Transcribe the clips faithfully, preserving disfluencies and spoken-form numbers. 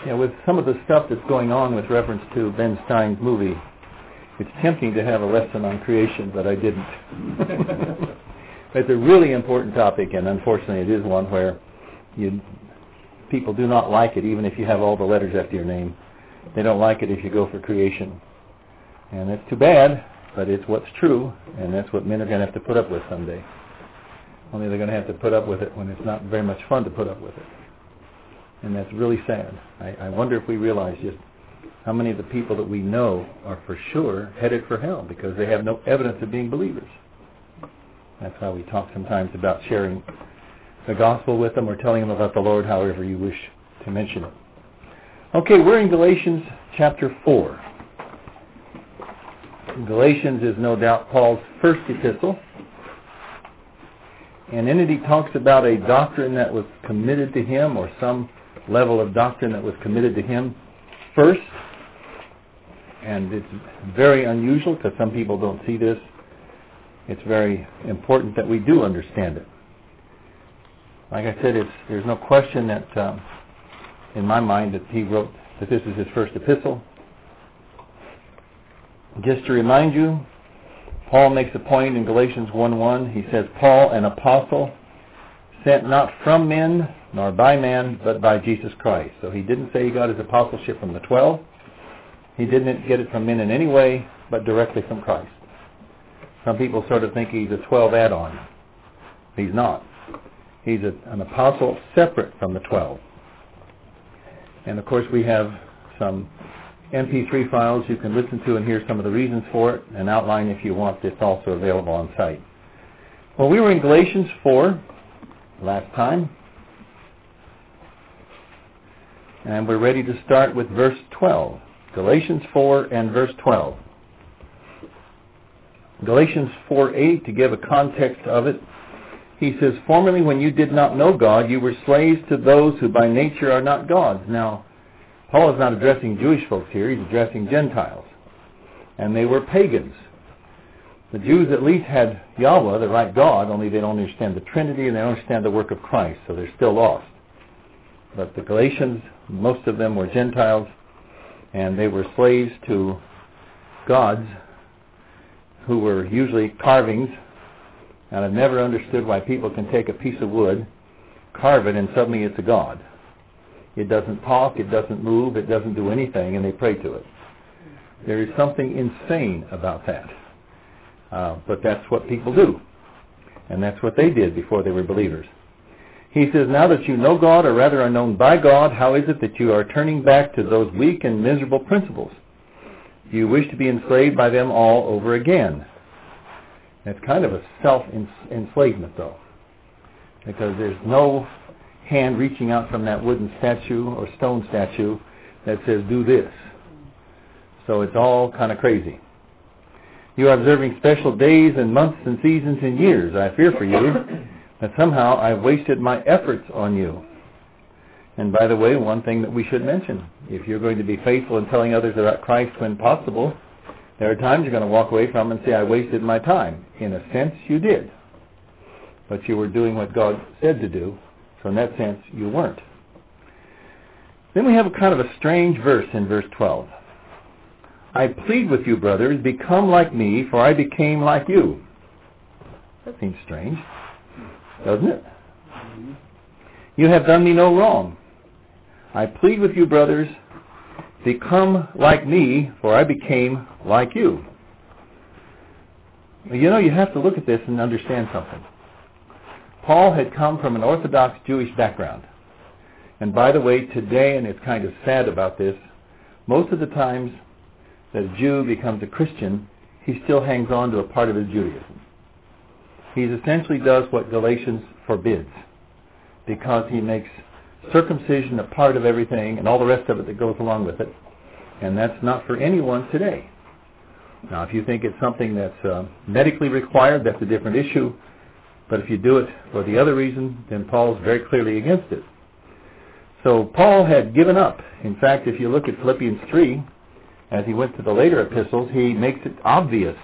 you know, with some of the stuff that's going on with reference to Ben Stein's movie, it's tempting to have a lesson on creation, but I didn't. It's a really important topic, and unfortunately it is one where you, people do not like it, even if you have all the letters after your name. They don't like it if you go for creation. And that's too bad, but it's what's true, and that's what men are going to have to put up with someday. Only they're going to have to put up with it when it's not very much fun to put up with it. And that's really sad. I, I wonder if we realize just how many of the people that we know are for sure headed for hell because they have no evidence of being believers. That's how we talk sometimes about sharing the gospel with them or telling them about the Lord, however you wish to mention it. Okay, we're in Galatians chapter four. Galatians is no doubt Paul's first epistle. And in it he talks about a doctrine that was committed to him, or some level of doctrine that was committed to him first. And it's very unusual because some people don't see this. It's very important that we do understand it. Like I said, it's, there's no question that, um, in my mind, that he wrote that this is his first epistle. Just to remind you, Paul makes a point in Galatians one one. He says, Paul, an apostle, sent not from men, nor by man, but by Jesus Christ. So he didn't say he got his apostleship from the twelve. He didn't get it from men in any way, but directly from Christ. Some people sort of think he's a twelve add-on. He's not. He's a, an apostle separate from the twelve. And of course we have some M P three files you can listen to and hear some of the reasons for it, and outline if you want. It's also available on site. Well, we were in Galatians four last time. And we're ready to start with verse twelve. Galatians four and verse twelve. Galatians four eight, to give a context of it, he says, formerly when you did not know God, you were slaves to those who by nature are not gods. Now, Paul is not addressing Jewish folks here, he's addressing Gentiles. And they were pagans. The Jews at least had Yahweh, the right God, only they don't understand the Trinity and they don't understand the work of Christ, so they're still lost. But the Galatians, most of them were Gentiles, and they were slaves to gods who were usually carvings. And I've never understood why people can take a piece of wood, carve it, and suddenly it's a god. It doesn't talk, it doesn't move, it doesn't do anything, and they pray to it. There is something insane about that. Uh, but that's what people do. And that's what they did before they were believers. He says, now that you know God, or rather are known by God, how is it that you are turning back to those weak and miserable principles? Do you wish to be enslaved by them all over again? It's kind of a self-enslavement, though, because there's no hand reaching out from that wooden statue or stone statue that says, do this. So it's all kind of crazy. You are observing special days and months and seasons and years. I fear for you that somehow I've wasted my efforts on you. And by the way, one thing that we should mention, if you're going to be faithful in telling others about Christ when possible, there are times you're going to walk away from and say, I wasted my time. In a sense, you did. But you were doing what God said to do, so in that sense, you weren't. Then we have a kind of a strange verse in verse twelve. I plead with you, brothers, become like me, for I became like you. That seems strange, doesn't it? You have done me no wrong. I plead with you, brothers, become like me, for I became like you. You know, you have to look at this and understand something. Paul had come from an Orthodox Jewish background. And by the way, today, and it's kind of sad about this, most of the times that a Jew becomes a Christian, he still hangs on to a part of his Judaism. He essentially does what Galatians forbids, because he makes circumcision a part of everything and all the rest of it that goes along with it. And that's not for anyone today. Now, if you think it's something that's uh, medically required, that's a different issue. But if you do it for the other reason, then Paul's very clearly against it. So Paul had given up. In fact, if you look at Philippians three, as he went to the later epistles, he makes it obvious.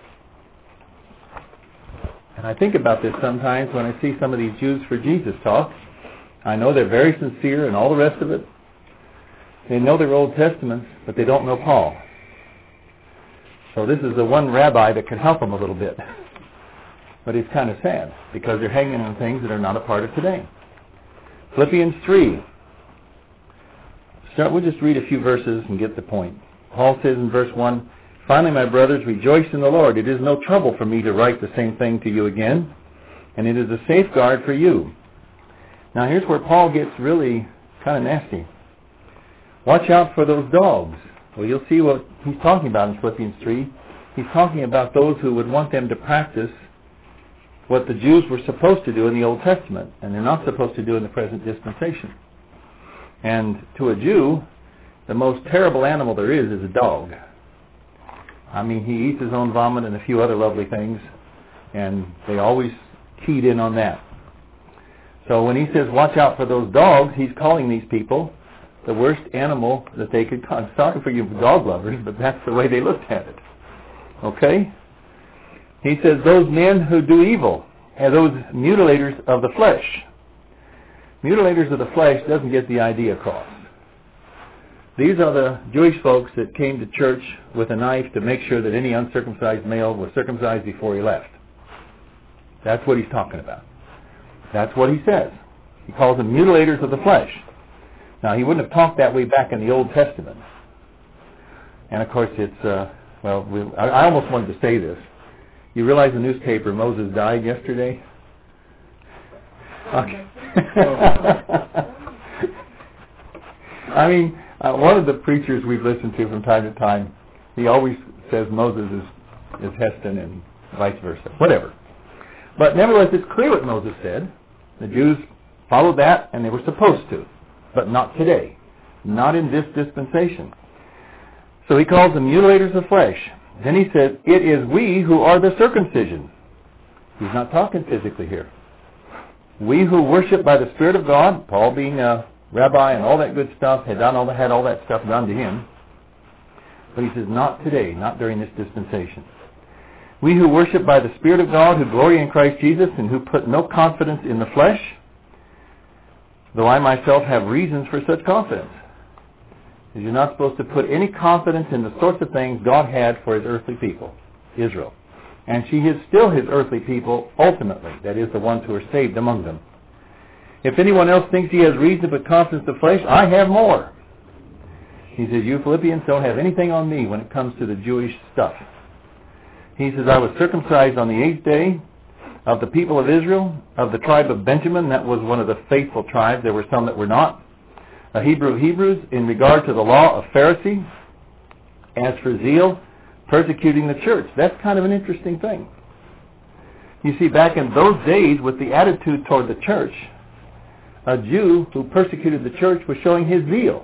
And I think about this sometimes when I see some of these Jews for Jesus talk. I know they're very sincere and all the rest of it. They know their Old Testaments, but they don't know Paul. So this is the one rabbi that can help them a little bit. But it's kind of sad, because they're hanging on things that are not a part of today. Philippians three. Start, we'll just read a few verses and get the point. Paul says in verse one, "Finally, my brothers, rejoice in the Lord. It is no trouble for me to write the same thing to you again, and it is a safeguard for you." Now here's where Paul gets really kind of nasty. Watch out for those dogs. Well, you'll see what he's talking about in Philippians three. He's talking about those who would want them to practice what the Jews were supposed to do in the Old Testament, and they're not supposed to do in the present dispensation. And to a Jew, the most terrible animal there is is a dog. I mean, he eats his own vomit and a few other lovely things, and they always keyed in on that. So when he says, watch out for those dogs, he's calling these people the worst animal that they could... I'm sorry for you dog lovers, but that's the way they looked at it. Okay? He says, those men who do evil, and those mutilators of the flesh. Mutilators of the flesh doesn't get the idea across. These are the Jewish folks that came to church with a knife to make sure that any uncircumcised male was circumcised before he left. That's what he's talking about. That's what he says. He calls them mutilators of the flesh. Now, he wouldn't have talked that way back in the Old Testament. And, of course, it's, uh, well, we, I, I almost wanted to say this. You realize the newspaper, Moses died yesterday? Okay. I mean, uh, one of the preachers we've listened to from time to time, he always says Moses is, is Heston and vice versa. Whatever. But nevertheless, it's clear what Moses said. The Jews followed that, and they were supposed to. But not today. Not in this dispensation. So he calls them mutilators of flesh. Then he says, it is we who are the circumcision. He's not talking physically here. We who worship by the Spirit of God, Paul being a rabbi and all that good stuff, had done all that, had all that stuff done to him. But he says, not today, not during this dispensation. We who worship by the Spirit of God, who glory in Christ Jesus, and who put no confidence in the flesh, though I myself have reasons for such confidence. Because you're not supposed to put any confidence in the sorts of things God had for his earthly people, Israel. And she is still his earthly people, ultimately. That is, the ones who are saved among them. If anyone else thinks he has reason to put confidence in the flesh, I have more. He says, you Philippians don't have anything on me when it comes to the Jewish stuff. He says, I was circumcised on the eighth day of the people of Israel, of the tribe of Benjamin. That was one of the faithful tribes. There were some that were not. A Hebrew of Hebrews, in regard to the law of Pharisee. As for zeal, persecuting the church. That's kind of an interesting thing. You see, back in those days, with the attitude toward the church, a Jew who persecuted the church was showing his zeal.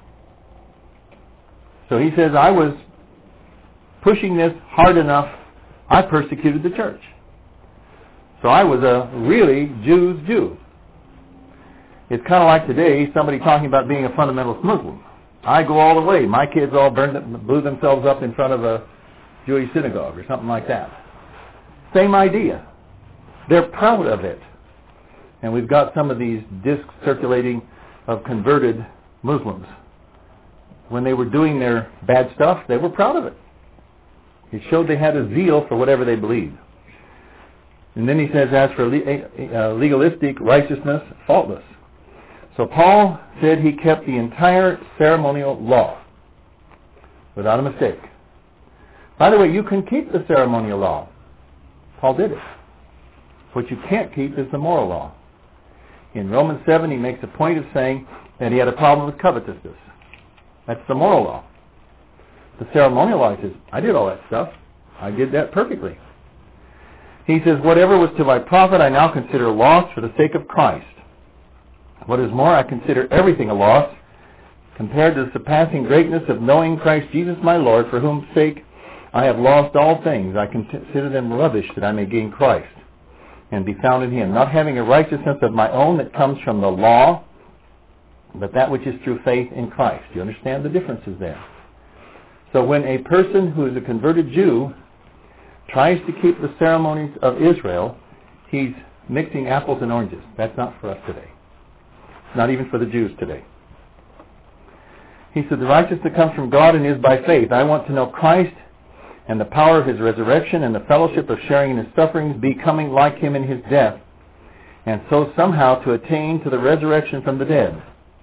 So he says, I was pushing this hard enough, I persecuted the church. So I was a really Jew's Jew. It's kind of like today, somebody talking about being a fundamentalist Muslim. I go all the way. My kids all burned, blew themselves up in front of a Jewish synagogue or something like that. Same idea. They're proud of it. And we've got some of these discs circulating of converted Muslims. When they were doing their bad stuff, they were proud of it. It showed they had a zeal for whatever they believed. And then he says, as for legalistic righteousness, faultless. So Paul said he kept the entire ceremonial law without a mistake. By the way, you can keep the ceremonial law. Paul did it. What you can't keep is the moral law. In Romans seven, he makes a point of saying that he had a problem with covetousness. That's the moral law. The ceremonial law, he says, I did all that stuff. I did that perfectly. He says, whatever was to my profit, I now consider loss for the sake of Christ. What is more, I consider everything a loss compared to the surpassing greatness of knowing Christ Jesus my Lord, for whose sake I have lost all things. I consider them rubbish that I may gain Christ and be found in him, not having a righteousness of my own that comes from the law, but that which is through faith in Christ. Do you understand the differences there? So when a person who is a converted Jew tries to keep the ceremonies of Israel, he's mixing apples and oranges. That's not for us today. Not even for the Jews today. He said, the righteousness comes from God and is by faith. I want to know Christ and the power of his resurrection and the fellowship of sharing in his sufferings, becoming like him in his death, and so somehow to attain to the resurrection from the dead.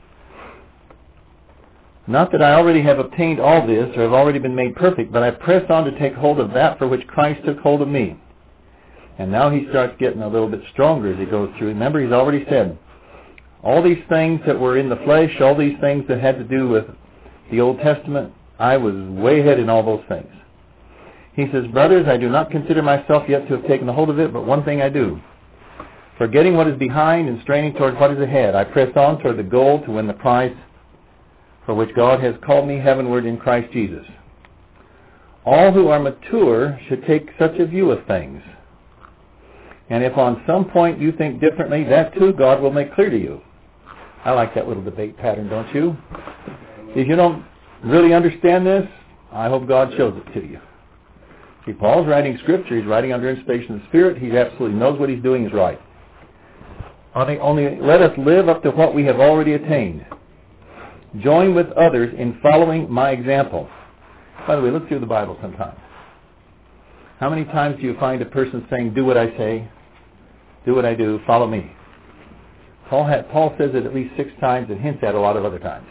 Not that I already have obtained all this or have already been made perfect, but I press on to take hold of that for which Christ took hold of me. And now he starts getting a little bit stronger as he goes through. Remember, he's already said, all these things that were in the flesh, all these things that had to do with the Old Testament, I was way ahead in all those things. He says, brothers, I do not consider myself yet to have taken the hold of it, but one thing I do. Forgetting what is behind and straining toward what is ahead, I press on toward the goal to win the prize for which God has called me heavenward in Christ Jesus. All who are mature should take such a view of things. And if on some point you think differently, that too God will make clear to you. I like that little debate pattern, don't you? If you don't really understand this, I hope God shows it to you. See, Paul's writing Scripture. He's writing under inspiration of the Spirit. He absolutely knows what he's doing is right. Only, only let us live up to what we have already attained. Join with others in following my example. By the way, look through the Bible sometime. How many times do you find a person saying, do what I say, do what I do, follow me? Paul, had, Paul says it at least six times and hints at a lot of other times.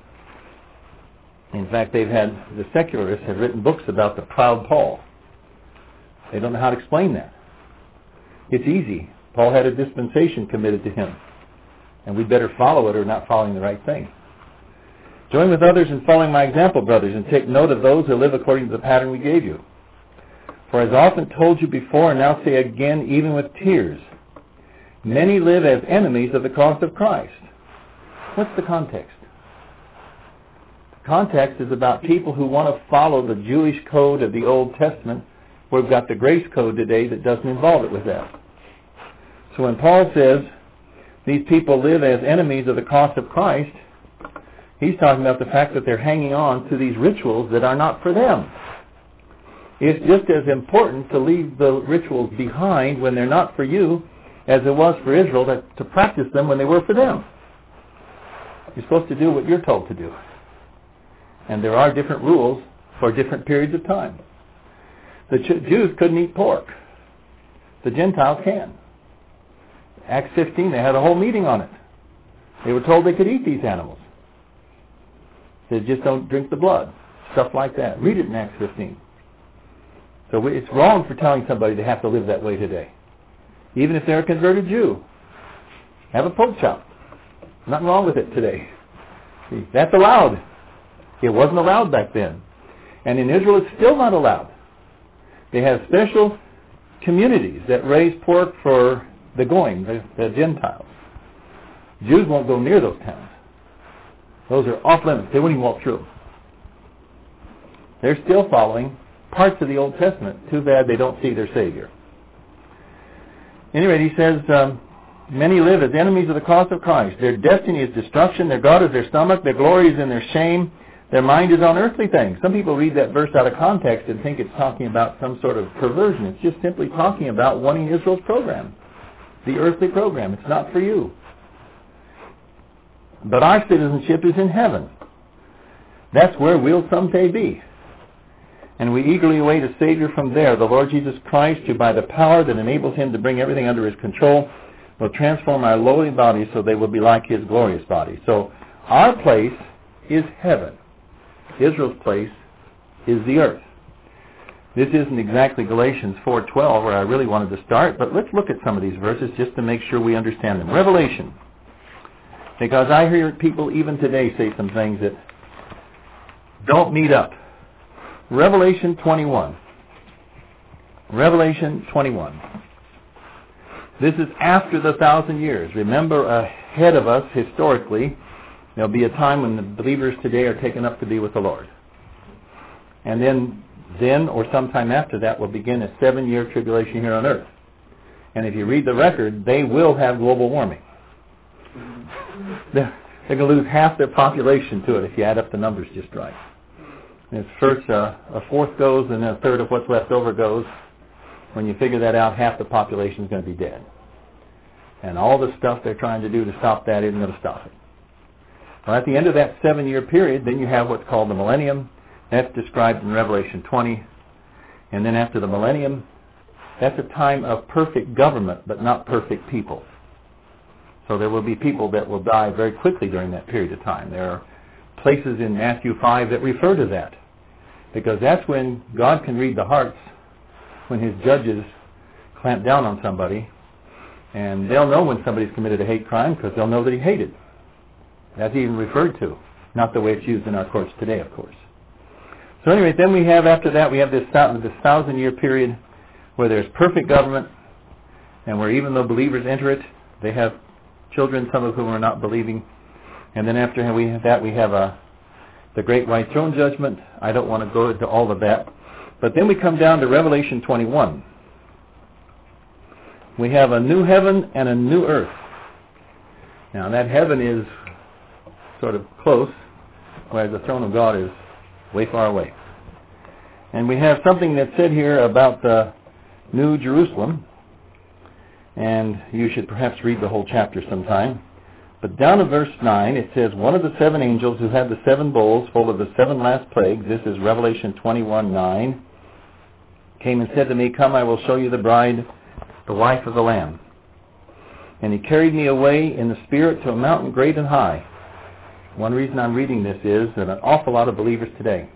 In fact, they've had, the secularists have written books about the proud Paul. They don't know how to explain that. It's easy. Paul had a dispensation committed to him, and we'd better follow it or not following the right thing. Join with others in following my example, brothers, and take note of those who live according to the pattern we gave you. For as I often told you before, and now say again, even with tears, many live as enemies of the cross of Christ. What's the context? The context is about people who want to follow the Jewish code of the Old Testament. We've got the grace code today that doesn't involve it with that. So when Paul says these people live as enemies of the cross of Christ, he's talking about the fact that they're hanging on to these rituals that are not for them. It's just as important to leave the rituals behind when they're not for you as it was for Israel to, to practice them when they were for them. You're supposed to do what you're told to do. And there are different rules for different periods of time. The Jews couldn't eat pork. The Gentiles can. Acts fifteen, they had a whole meeting on it. They were told they could eat these animals. They just don't drink the blood. Stuff like that. Read it in Acts fifteen. So it's wrong for telling somebody they have to live that way today. Even if they're a converted Jew. Have a pork chop. Nothing wrong with it today. See, that's allowed. It wasn't allowed back then. And in Israel it's still not allowed. They have special communities that raise pork for the Goyim, the, the Gentiles. Jews won't go near those towns. Those are off limits. They won't even walk through them. They're still following parts of the Old Testament. Too bad they don't see their Savior. Anyway, he says, um, many live as enemies of the cross of Christ. Their destiny is destruction. Their God is their stomach. Their glory is in their shame. Their mind is on earthly things. Some people read that verse out of context and think it's talking about some sort of perversion. It's just simply talking about wanting Israel's program, the earthly program. It's not for you. But our citizenship is in heaven. That's where we'll someday be. And we eagerly await a Savior from there, the Lord Jesus Christ, who by the power that enables him to bring everything under his control will transform our lowly bodies so they will be like his glorious body. So our place is heaven. Israel's place is the earth. This isn't exactly Galatians four twelve where I really wanted to start, but let's look at some of these verses just to make sure we understand them. Revelation. Because I hear people even today say some things that don't meet up. Revelation twenty-one. Revelation twenty-one. This is after the thousand years. Remember, ahead of us, historically, there'll be a time when the believers today are taken up to be with the Lord. And then, then or sometime after that, will begin a seven-year tribulation here on earth. And if you read the record, they will have global warming. They're, they're going to lose half their population to it if you add up the numbers just right. And it's first uh, a fourth goes and then a third of what's left over goes. When you figure that out, half the population is going to be dead. And all the stuff they're trying to do to stop that isn't going to stop it. Well, at the end of that seven-year period, then you have what's called the millennium. That's described in Revelation twenty. And then after the millennium, that's a time of perfect government, but not perfect people. So there will be people that will die very quickly during that period of time. There are places in Matthew five that refer to that, because that's when God can read the hearts, when his judges clamp down on somebody, and they'll know when somebody's committed a hate crime because they'll know that he hated. That's even referred to, not the way it's used in our courts today, of course. So anyway, then we have, after that, we have this, this thousand-year period where there's perfect government, and where even though believers enter it, they have children, some of whom are not believing. And then after we have that, we have a, the great white throne judgment. I don't want to go into all of that. But then we come down to Revelation twenty-one. We have a new heaven and a new earth. Now that heaven is sort of close, whereas the throne of God is way far away. And we have something that's said here about the New Jerusalem, and you should perhaps read the whole chapter sometime. But down in verse nine, it says, one of the seven angels who had the seven bowls full of the seven last plagues, this is Revelation twenty-one nine, came and said to me, come, I will show you the bride, the wife of the Lamb. And he carried me away in the Spirit to a mountain great and high. One reason I'm reading this is that an awful lot of believers today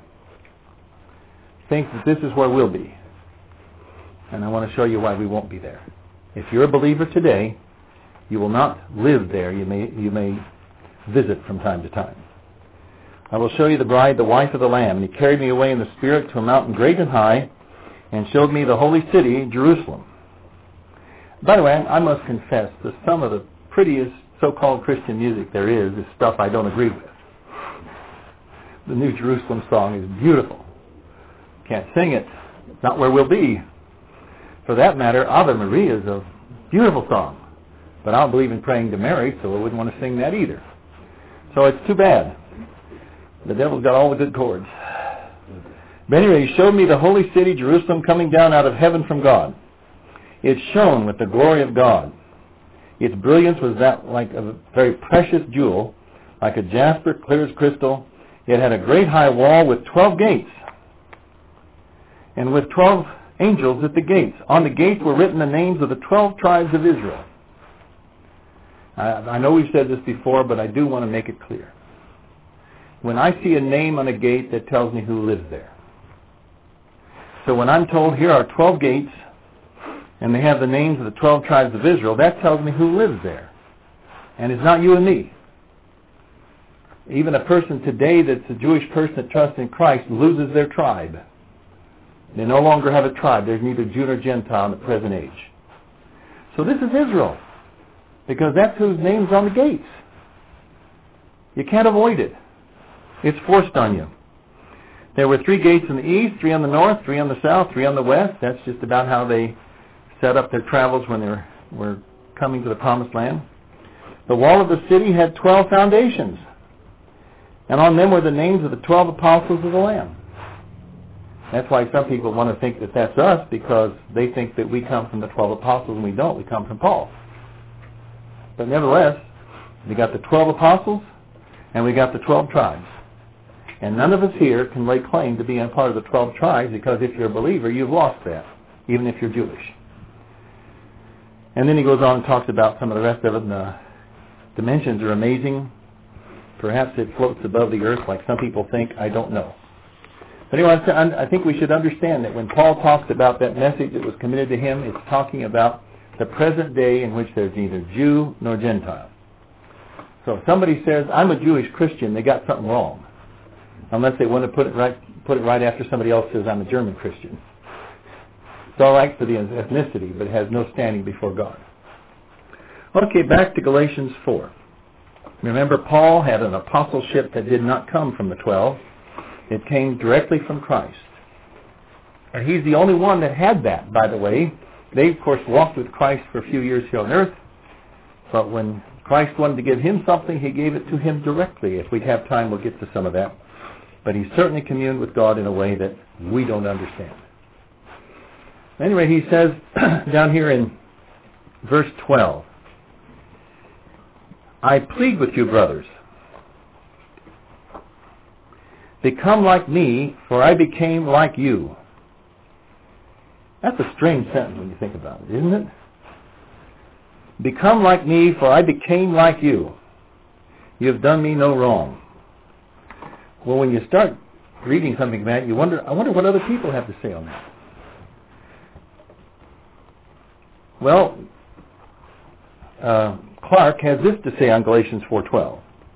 think that this is where we'll be. And I want to show you why we won't be there. If you're a believer today, you will not live there. You may, you may visit from time to time. I will show you the bride, the wife of the Lamb. And he carried me away in the Spirit to a mountain great and high, and showed me the holy city, Jerusalem. By the way, I must confess that some of the prettiest so-called Christian music there is is stuff I don't agree with. The New Jerusalem song is beautiful. Can't sing it. It's not where we'll be. For that matter, Ave Maria is a beautiful song. But I don't believe in praying to Mary, so I wouldn't want to sing that either. So it's too bad. The devil's got all the good chords. But anyway, he showed me the holy city, Jerusalem, coming down out of heaven from God. It shone with the glory of God. Its brilliance was that like a very precious jewel, like a jasper, clear as crystal. It had a great high wall with twelve gates, and with twelve angels at the gates. On the gates were written the names of the twelve tribes of Israel. I, I know we've said this before, but I do want to make it clear. When I see a name on a gate, that tells me who lives there. So when I'm told here are twelve gates, and they have the names of the twelve tribes of Israel, that tells me who lives there. And it's not you and me. Even a person today that's a Jewish person that trusts in Christ loses their tribe. They no longer have a tribe. There's neither Jew nor Gentile in the present age. So this is Israel, because that's whose name's on the gates. You can't avoid it. It's forced on you. There were three gates in the east, three on the north, three on the south, three on the west. That's just about how they set up their travels when they were, were coming to the promised land. The wall of the city had twelve foundations, and on them were the names of the twelve apostles of the Lamb. That's why some people want to think that that's us, because they think that we come from the twelve apostles, and we don't. We come from Paul. But nevertheless, we got the twelve apostles, and we got the twelve tribes. And none of us here can lay claim to being a part of the twelve tribes, because if you're a believer, you've lost that, even if you're Jewish. And then he goes on and talks about some of the rest of it, and the dimensions are amazing. Perhaps it floats above the earth like some people think. I don't know. But anyway, I think we should understand that when Paul talks about that message that was committed to him, it's talking about the present day in which there's neither Jew nor Gentile. So if somebody says, I'm a Jewish Christian, they got something wrong. Unless they want to put it right, put it right after somebody else says, I'm a German Christian. It's all right for the ethnicity, but it has no standing before God. Okay, back to Galatians four. Remember, Paul had an apostleship that did not come from the twelve. It came directly from Christ. And he's the only one that had that, by the way. They, of course, walked with Christ for a few years here on earth. But when Christ wanted to give him something, he gave it to him directly. If we have time, we'll get to some of that. But he certainly communed with God in a way that we don't understand. Anyway, he says down here in verse twelve, I plead with you, brothers, Become like me, for I became like you. That's a strange sentence when you think about it, isn't it? Become like me, for I became like you. You have done me no wrong. Well, when you start reading something like that, you wonder, I wonder what other people have to say on that. Well, uh, Clark has this to say on Galatians four twelve.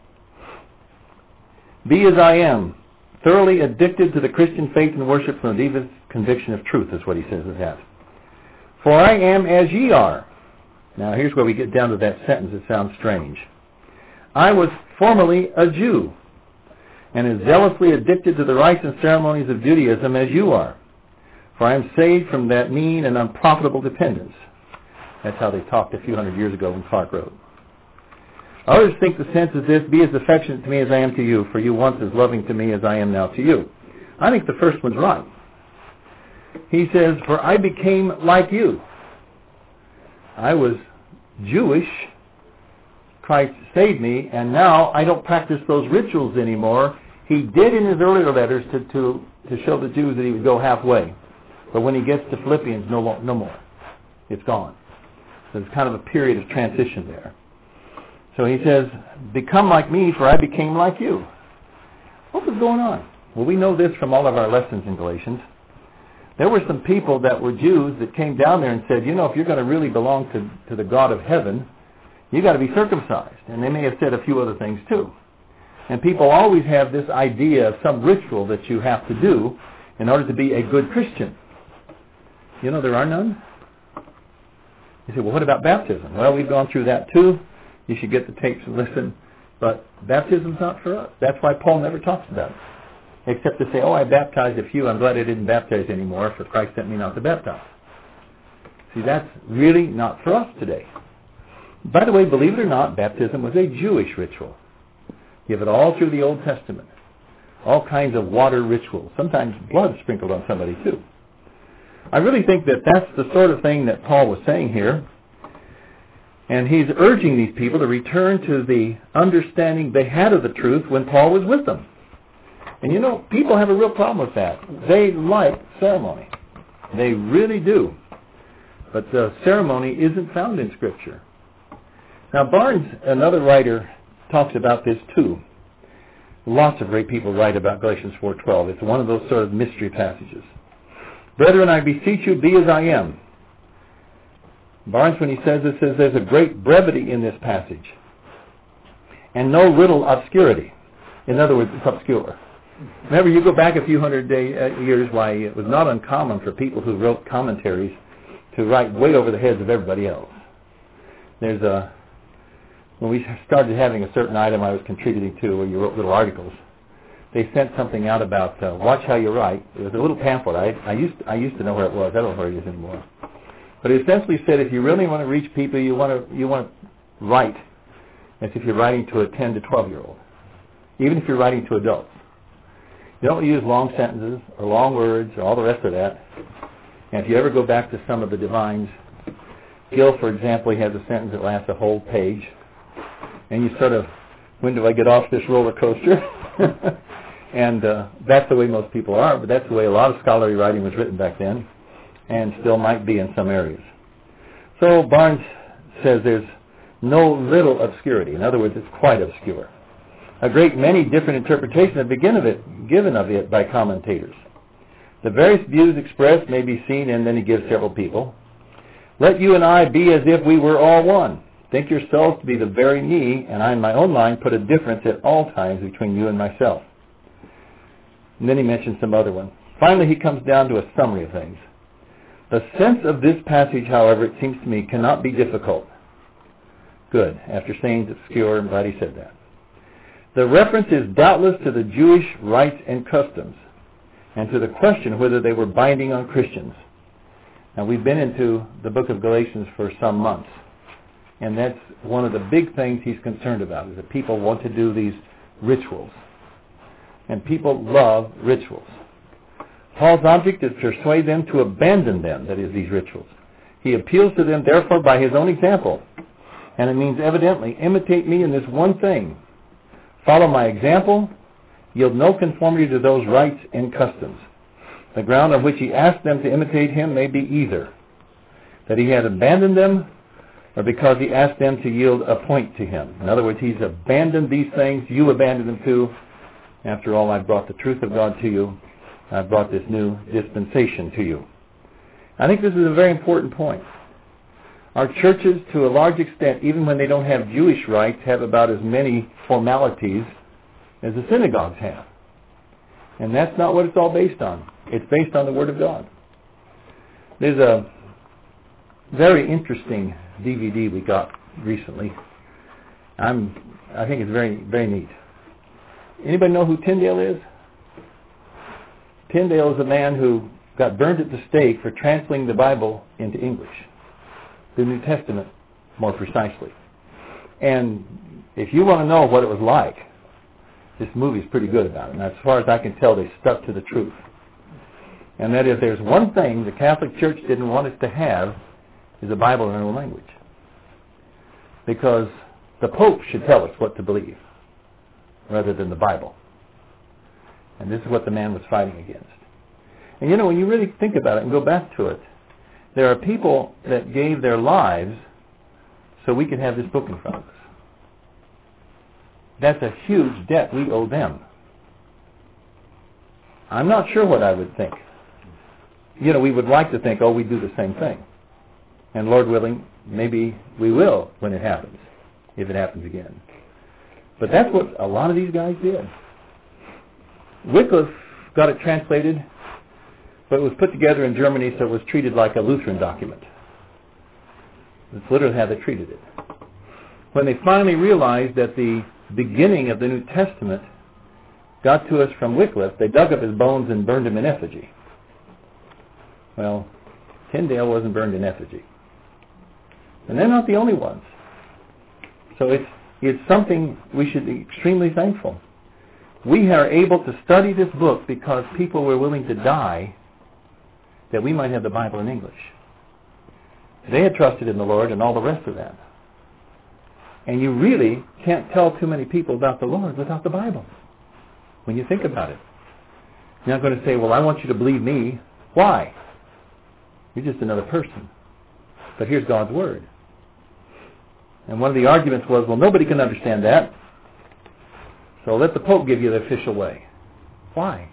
Be as I am, thoroughly addicted to the Christian faith and worship from the deepest conviction of truth, is what he says it has. For I am as ye are. Now here's where we get down to that sentence that sounds strange. I was formerly a Jew, and as zealously addicted to the rites and ceremonies of Judaism as you are. For I am saved from that mean and unprofitable dependence. That's how they talked a few hundred years ago when Clark wrote. Others think the sense is this, be as affectionate to me as I am to you, for you once as loving to me as I am now to you. I think the first one's right. He says, for I became like you. I was Jewish, Christ saved me, and now I don't practice those rituals anymore. He did in his earlier letters to, to, to show the Jews that he would go halfway. But when he gets to Philippians, no, no more. It's gone. So there's kind of a period of transition there. So he says, become like me, for I became like you. What was going on? Well, we know this from all of our lessons in Galatians. There were some people that were Jews that came down there and said, you know, if you're going to really belong to, to the God of heaven, you got to be circumcised. And they may have said a few other things too. And people always have this idea of some ritual that you have to do in order to be a good Christian. You know, there are none. You say, well, what about baptism? Well, we've gone through that too. You should get the tapes and listen. But baptism's not for us. That's why Paul never talks about it. Except to say, oh, I baptized a few. I'm glad I didn't baptize anymore, for Christ sent me not to baptize. See, that's really not for us today. By the way, believe it or not, baptism was a Jewish ritual. You have it all through the Old Testament. All kinds of water rituals. Sometimes blood sprinkled on somebody too. I really think that that's the sort of thing that Paul was saying here. And he's urging these people to return to the understanding they had of the truth when Paul was with them. And you know, people have a real problem with that. They like ceremony. They really do. But the ceremony isn't found in Scripture. Now Barnes, another writer, talks about this too. Lots of great people write about Galatians four twelve. It's one of those sort of mystery passages. Brethren, I beseech you, be as I am. Barnes, when he says this, says there's a great brevity in this passage and no little obscurity. In other words, it's obscure. Remember, you go back a few hundred day, uh, years, why it was not uncommon for people who wrote commentaries to write way over the heads of everybody else. There's a, when we started having a certain item I was contributing to, where you wrote little articles, they sent something out about uh, watch how you write. It was a little pamphlet. I, I used to, I used to know where it was. I don't know where it is anymore. But it essentially said if you really want to reach people, you want to you want to write as if you're writing to a ten to twelve year old, even if you're writing to adults. You don't use long sentences or long words or all the rest of that. And if you ever go back to some of the divines, Gill, for example, he has a sentence that lasts a whole page. And you sort of, when do I get off this roller coaster? and uh, that's the way most people are, but that's the way a lot of scholarly writing was written back then and still might be in some areas. So Barnes says there's no little obscurity. In other words, it's quite obscure. A great many different interpretations have been given of it, given of it by commentators. The various views expressed may be seen, and then he gives several people. Let you and I be as if we were all one. Think yourselves to be the very me, and I in my own mind put a difference at all times between you and myself. And then he mentions some other ones. Finally, he comes down to a summary of things. The sense of this passage, however, it seems to me, cannot be difficult. Good. After saying it's obscure, I'm glad he said that. The reference is doubtless to the Jewish rites and customs, and to the question whether they were binding on Christians. Now, we've been into the book of Galatians for some months, and that's one of the big things he's concerned about, is that people want to do these rituals. And people love rituals. Paul's object is to persuade them to abandon them, that is, these rituals. He appeals to them, therefore, by his own example. And it means, evidently, imitate me in this one thing. Follow my example, yield no conformity to those rites and customs. The ground on which he asked them to imitate him may be either that he had abandoned them, or because he asked them to yield a point to him. In other words, he's abandoned these things, you abandoned them too. After all, I've brought the truth of God to you. I've brought this new dispensation to you. I think this is a very important point. Our churches, to a large extent, even when they don't have Jewish rites, have about as many formalities as the synagogues have. And that's not what it's all based on. It's based on the Word of God. There's a very interesting D V D we got recently. I'm, I think it's very, very neat. Anybody know who Tyndale is? Tyndale is a man who got burned at the stake for translating the Bible into English, the New Testament more precisely. And if you want to know what it was like, this movie's pretty good about it. And as far as I can tell, they stuck to the truth. And that if there's one thing the Catholic Church didn't want us to have, is a Bible in our own language. Because the Pope should tell us what to believe, rather than the Bible. And this is what the man was fighting against. And you know, when you really think about it and go back to it, there are people that gave their lives so we could have this book in front of us. That's a huge debt we owe them. I'm not sure what I would think. You know, we would like to think, oh, we do the same thing. And Lord willing, maybe we will when it happens, if it happens again. But that's what a lot of these guys did. Wycliffe got it translated, but it was put together in Germany, so it was treated like a Lutheran document. That's literally how they treated it. When they finally realized that the beginning of the New Testament got to us from Wycliffe, they dug up his bones and burned him in effigy. Well, Tyndale wasn't burned in effigy. And they're not the only ones. So it's, it's something we should be extremely thankful. We are able to study this book because people were willing to die that we might have the Bible in English. They had trusted in the Lord and all the rest of that. And you really can't tell too many people about the Lord without the Bible, when you think about it. You're not going to say, well, I want you to believe me. Why? You're just another person. But here's God's Word. And one of the arguments was, well, nobody can understand that, so let the Pope give you the official way. Why?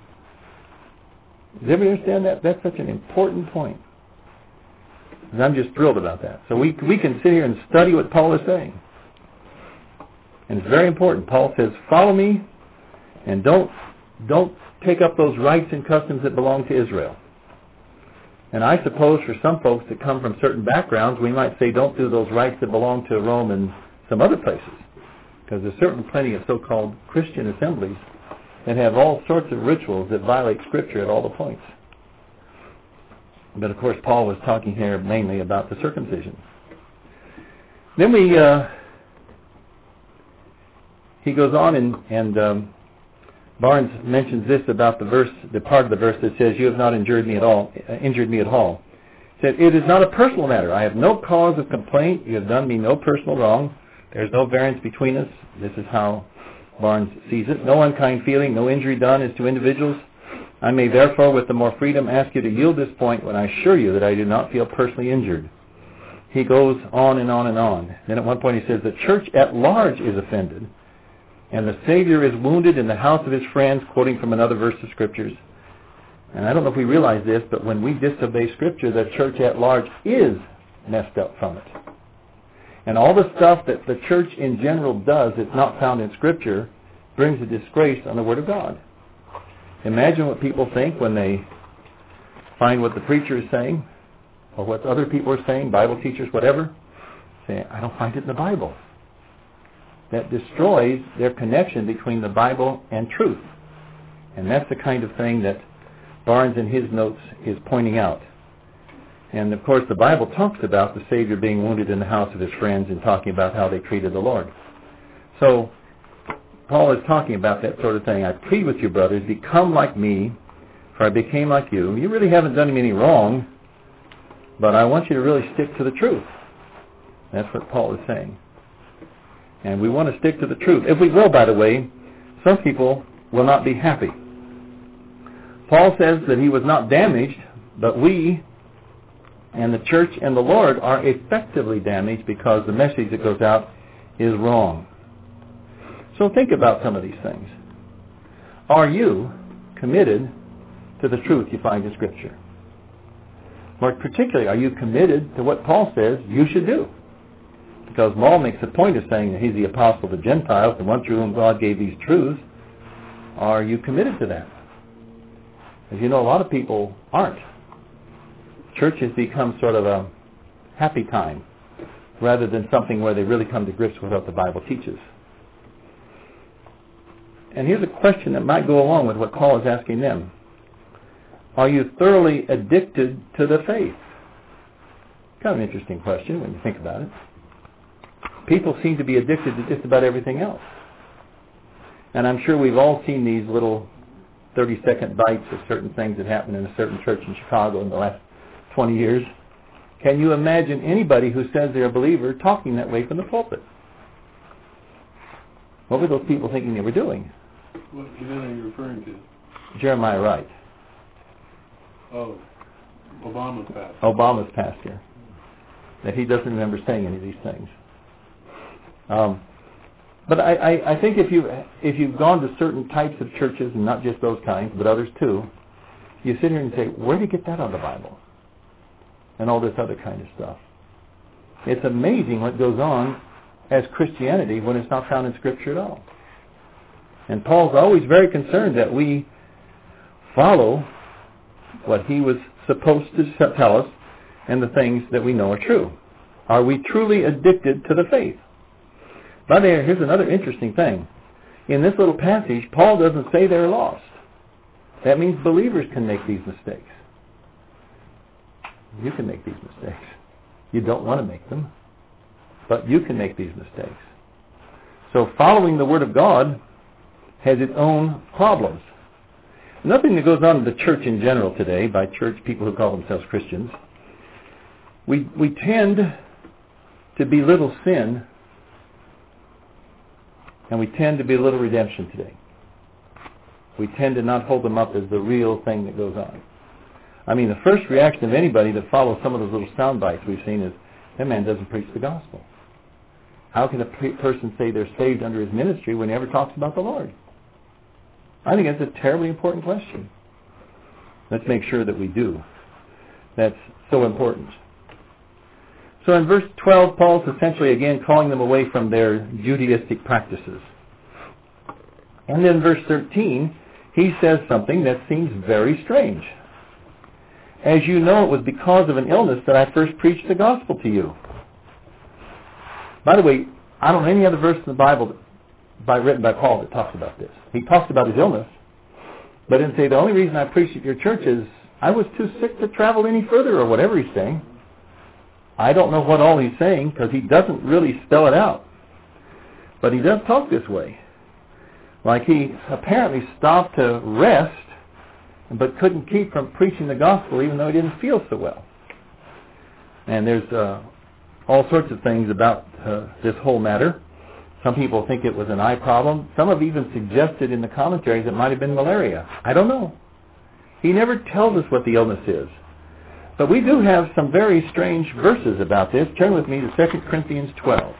Does everybody understand that? That's such an important point. And I'm just thrilled about that. So we we can sit here and study what Paul is saying. And it's very important. Paul says, follow me, and don't don't take up those rites and customs that belong to Israel. And I suppose for some folks that come from certain backgrounds, we might say don't do those rites that belong to Rome and some other places. Because there's certainly plenty of so-called Christian assemblies that have all sorts of rituals that violate Scripture at all the points. But of course, Paul was talking here mainly about the circumcision. Then we, uh, he goes on and, and um, Barnes mentions this about the verse, the part of the verse that says, "You have not injured me at all." Uh, injured me at all. He said, "It is not a personal matter. I have no cause of complaint. You have done me no personal wrong. There's no variance between us." This is how Barnes sees it. "No unkind feeling, no injury done as to individuals. I may therefore with the more freedom ask you to yield this point when I assure you that I do not feel personally injured." He goes on and on and on. Then at one point he says, "The church at large is offended, and the Savior is wounded in the house of his friends," quoting from another verse of Scriptures. And I don't know if we realize this, but when we disobey Scripture, the church at large is messed up from it. And all the stuff that the church in general does that's not found in Scripture brings a disgrace on the Word of God. Imagine what people think when they find what the preacher is saying, or what other people are saying, Bible teachers, whatever. Say, I don't find it in the Bible. That destroys their connection between the Bible and truth. And that's the kind of thing that Barnes in his notes is pointing out. And of course the Bible talks about the Savior being wounded in the house of his friends and talking about how they treated the Lord. So Paul is talking about that sort of thing. "I plead with you, brothers, become like me, for I became like you." You really haven't done me any wrong, but I want you to really stick to the truth. That's what Paul is saying. And we want to stick to the truth. If we will, by the way, some people will not be happy. Paul says that he was not damaged, but we and the church and the Lord are effectively damaged because the message that goes out is wrong. So think about some of these things. Are you committed to the truth you find in Scripture? More particularly, are you committed to what Paul says you should do? Because Paul makes a point of saying that he's the apostle of the Gentiles, the one through whom God gave these truths. Are you committed to that? As you know, a lot of people aren't. Church has become sort of a happy time rather than something where they really come to grips with what the Bible teaches. And here's a question that might go along with what Paul is asking them. Are you thoroughly addicted to the faith? Kind of an interesting question when you think about it. People seem to be addicted to just about everything else. And I'm sure we've all seen these little thirty-second bites of certain things that happened in a certain church in Chicago in the last twenty years. Can you imagine anybody who says they're a believer talking that way from the pulpit? What were those people thinking they were doing? What event are you referring to? Jeremiah Wright. Oh, Obama's pastor. Obama's pastor. That he doesn't remember saying any of these things. Um, but I, I, I think if you if you've gone to certain types of churches, and not just those kinds, but others too, you sit here and say, where did you get that out of the Bible? And all this other kind of stuff. It's amazing what goes on as Christianity when it's not found in Scripture at all. And Paul's always very concerned that we follow what he was supposed to tell us and the things that we know are true. Are we truly addicted to the faith? By the way, here's another interesting thing. In this little passage, Paul doesn't say they're lost. That means believers can make these mistakes. You can make these mistakes. You don't want to make them, but you can make these mistakes. So following the Word of God has its own problems. Nothing that goes on in the church in general today, by church people who call themselves Christians, we we tend to belittle sin, and we tend to belittle redemption today. We tend to not hold them up as the real thing that goes on. I mean, the first reaction of anybody that follows some of those little sound bites we've seen is, that man doesn't preach the gospel. How can a pe- person say they're saved under his ministry when he never talks about the Lord? I think that's a terribly important question. Let's make sure that we do. That's so important. So in verse twelve, Paul's essentially again calling them away from their Judaistic practices. And then verse thirteen, he says something that seems very strange. As you know, it was because of an illness that I first preached the gospel to you. By the way, I don't know any other verse in the Bible by, written by Paul that talks about this. He talks about his illness, but didn't say the only reason I preached at your church is I was too sick to travel any further, or whatever he's saying. I don't know what all he's saying because he doesn't really spell it out. But he does talk this way. Like he apparently stopped to rest but couldn't keep from preaching the gospel even though he didn't feel so well. And there's uh, all sorts of things about uh, this whole matter. Some people think it was an eye problem. Some have even suggested in the commentaries it might have been malaria. I don't know. He never tells us what the illness is. But we do have some very strange verses about this. Turn with me to Second Corinthians twelve.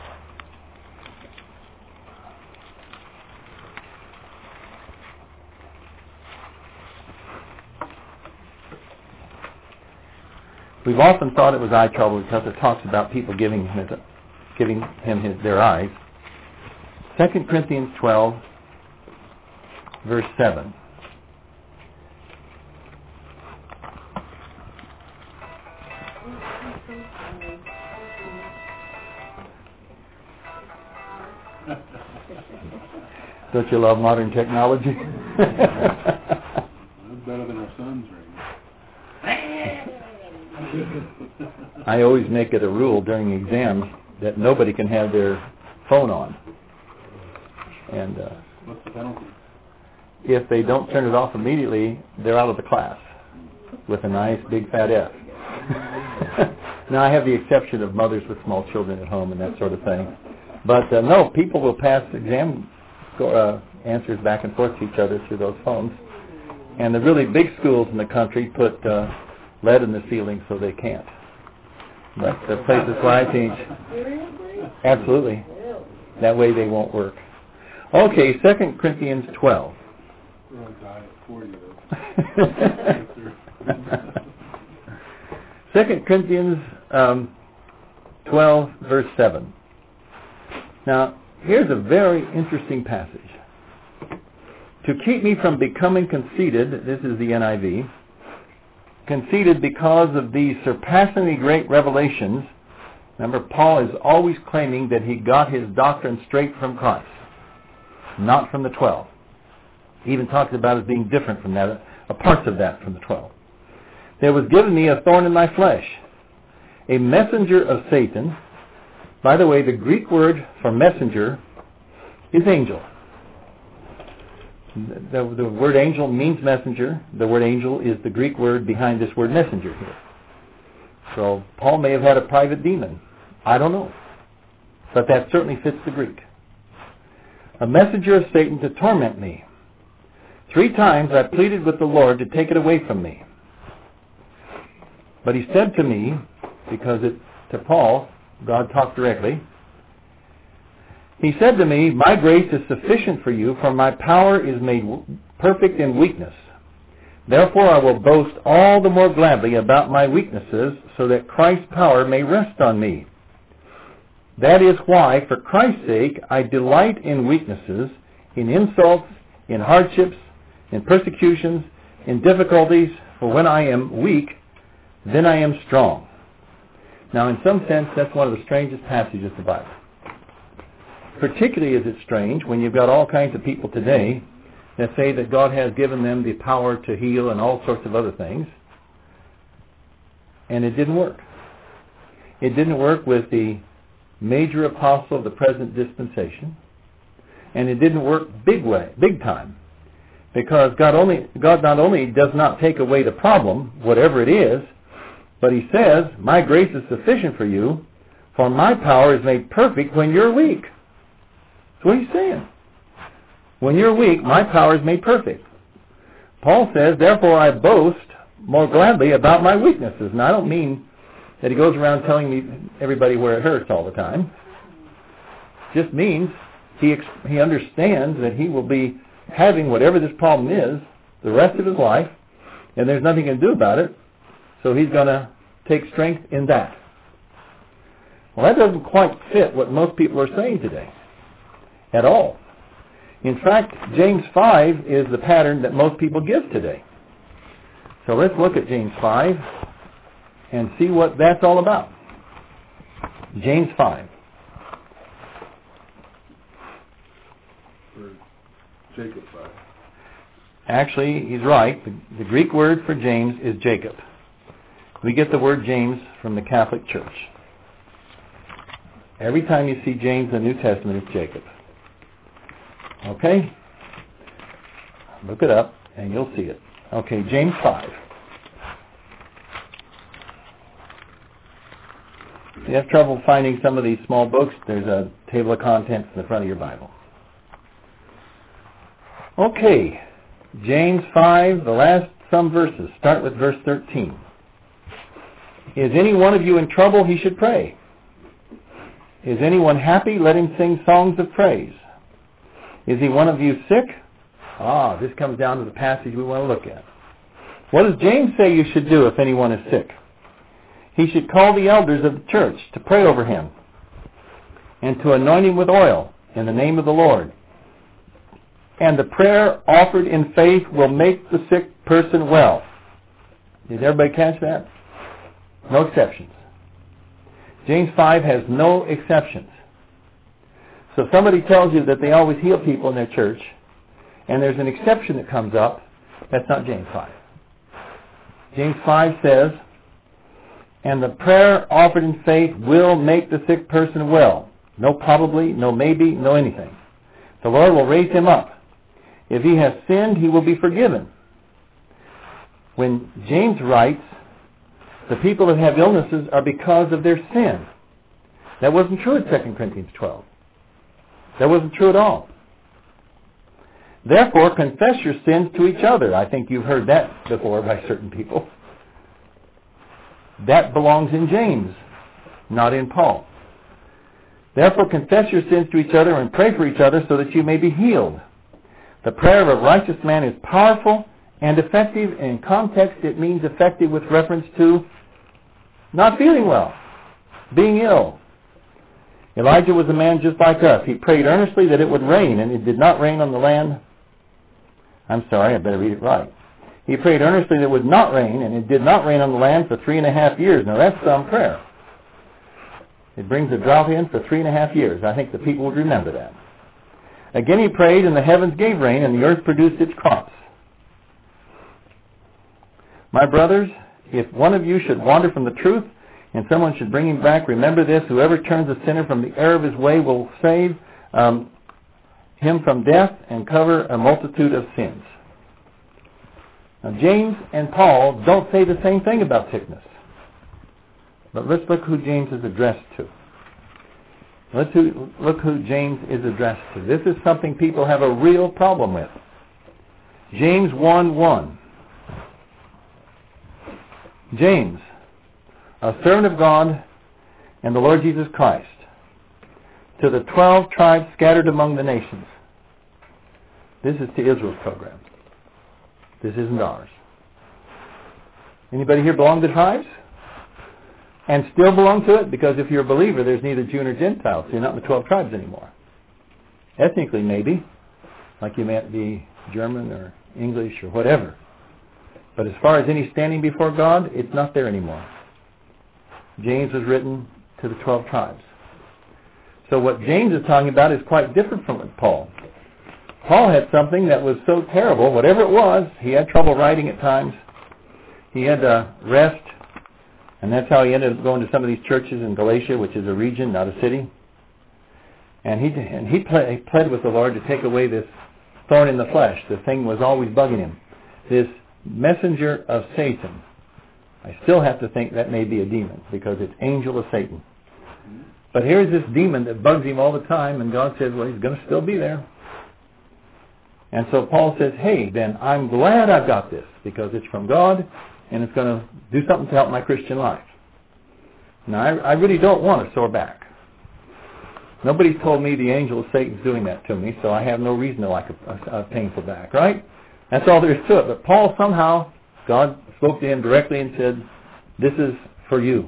We've often thought it was eye trouble because it talks about people giving him, his, giving him his, their eyes. Second Corinthians twelve, verse seven. Don't you love modern technology? That's better than our son's ring. I always make it a rule during exams that nobody can have their phone on. And uh, what's the penalty? If they don't turn it off immediately, they're out of the class with a nice big fat F. Now I have the exception of mothers with small children at home and that sort of thing. But uh, no, people will pass exam score, uh, answers back and forth to each other through those phones. And the really big schools in the country put uh, lead in the ceiling so they can't. But the places where I teach, absolutely. That way they won't work. Okay, Second Corinthians twelve. We're on diet for you. Second Corinthians um, twelve, verse seven. Now, here's a very interesting passage. To keep me from becoming conceited, this is the N I V, conceited because of these surpassingly great revelations. Remember, Paul is always claiming that he got his doctrine straight from Christ, not from the twelve. He even talks about it being different from that, a parts of that from the twelve. There was given me a thorn in my flesh, a messenger of Satan. By the way, the Greek word for messenger is angel. The, the word angel means messenger. The word angel is the Greek word behind this word messenger here. So Paul may have had a private demon. I don't know. But that certainly fits the Greek. A messenger of Satan to torment me. Three times I pleaded with the Lord to take it away from me. But he said to me, because it, to Paul, God talked directly, he said to me, my grace is sufficient for you, for my power is made perfect in weakness. Therefore I will boast all the more gladly about my weaknesses, so that Christ's power may rest on me. That is why, for Christ's sake, I delight in weaknesses, in insults, in hardships, in persecutions, in difficulties, for when I am weak, then I am strong. Now, in some sense, that's one of the strangest passages of the Bible. Particularly is it strange when you've got all kinds of people today that say that God has given them the power to heal and all sorts of other things, and it didn't work. It didn't work with the major apostle of the present dispensation, and it didn't work big way, big time, because God only God not only does not take away the problem, whatever it is, but he says, my grace is sufficient for you, for my power is made perfect when you're weak. That's what he's saying. When you're weak, my power is made perfect. Paul says, therefore I boast more gladly about my weaknesses. And I don't mean that he goes around telling me everybody where it hurts all the time. It just means he he understands that he will be having whatever this problem is the rest of his life, and there's nothing he can do about it, so he's going to take strength in that. Well, that doesn't quite fit what most people are saying today at all. In fact, James five is the pattern that most people give today. So let's look at James five and see what that's all about. James five. Or Jacob five. Actually, he's right. The, the Greek word for James is Jacob. We get the word James from the Catholic Church. Every time you see James in the New Testament, it's Jacob. Okay? Look it up, and you'll see it. Okay, James five. If you have trouble finding some of these small books, there's a table of contents in the front of your Bible. Okay, James five, the last some verses. Start with verse thirteen. Is any one of you in trouble? He should pray. Is anyone happy? Let him sing songs of praise. Is he one of you sick? Ah, this comes down to the passage we want to look at. What does James say you should do if anyone is sick? He should call the elders of the church to pray over him and to anoint him with oil in the name of the Lord. And the prayer offered in faith will make the sick person well. Did everybody catch that? No exceptions. James five has no exceptions. So if somebody tells you that they always heal people in their church, and there's an exception that comes up, that's not James five. James five says, and the prayer offered in faith will make the sick person well. No probably, no maybe, no anything. The Lord will raise him up. If he has sinned, he will be forgiven. When James writes, the people that have illnesses are because of their sin. That wasn't true in Second Corinthians twelve. That wasn't true at all. Therefore, confess your sins to each other. I think you've heard that before by certain people. That belongs in James, not in Paul. Therefore, confess your sins to each other and pray for each other so that you may be healed. The prayer of a righteous man is powerful and effective. In context, it means effective with reference to not feeling well, being ill. Elijah was a man just like us. He prayed earnestly that it would rain, and it did not rain on the land. I'm sorry, I better read it right. He prayed earnestly that it would not rain, and it did not rain on the land for three and a half years. Now that's some prayer. It brings a drought in for three and a half years. I think the people would remember that. Again he prayed, and the heavens gave rain, and the earth produced its crops. My brothers, if one of you should wander from the truth, and someone should bring him back, remember this: whoever turns a sinner from the error of his way will save um, him from death and cover a multitude of sins. Now, James and Paul don't say the same thing about sickness. But let's look who James is addressed to. Let's who, look who James is addressed to. This is something people have a real problem with. James one one. James, a servant of God and the Lord Jesus Christ, to the twelve tribes scattered among the nations. This is to Israel's program. This isn't ours. Anybody here belong to the tribes? And still belong to it? Because if you're a believer, there's neither Jew nor Gentile, so you're not in the twelve tribes anymore. Ethnically, maybe, like you might be German or English or whatever. But as far as any standing before God, it's not there anymore. James was written to the twelve tribes. So what James is talking about is quite different from Paul. Paul had something that was so terrible, whatever it was, he had trouble writing at times. He had to rest, and that's how he ended up going to some of these churches in Galatia, which is a region, not a city. And he and he pled, he pled with the Lord to take away this thorn in the flesh. The thing was always bugging him. This messenger of Satan. I still have to think that may be a demon, because it's angel of Satan. But here's this demon that bugs him all the time, and God says, well, he's going to still be there. And so Paul says, hey, then I'm glad I've got this, because it's from God, and it's going to do something to help my Christian life. Now, I, I really don't want a sore back. Nobody's told me the angel of Satan's doing that to me, so I have no reason to like a, a, a painful back, right? That's all there is to it. But Paul somehow, God spoke to him directly and said, this is for you.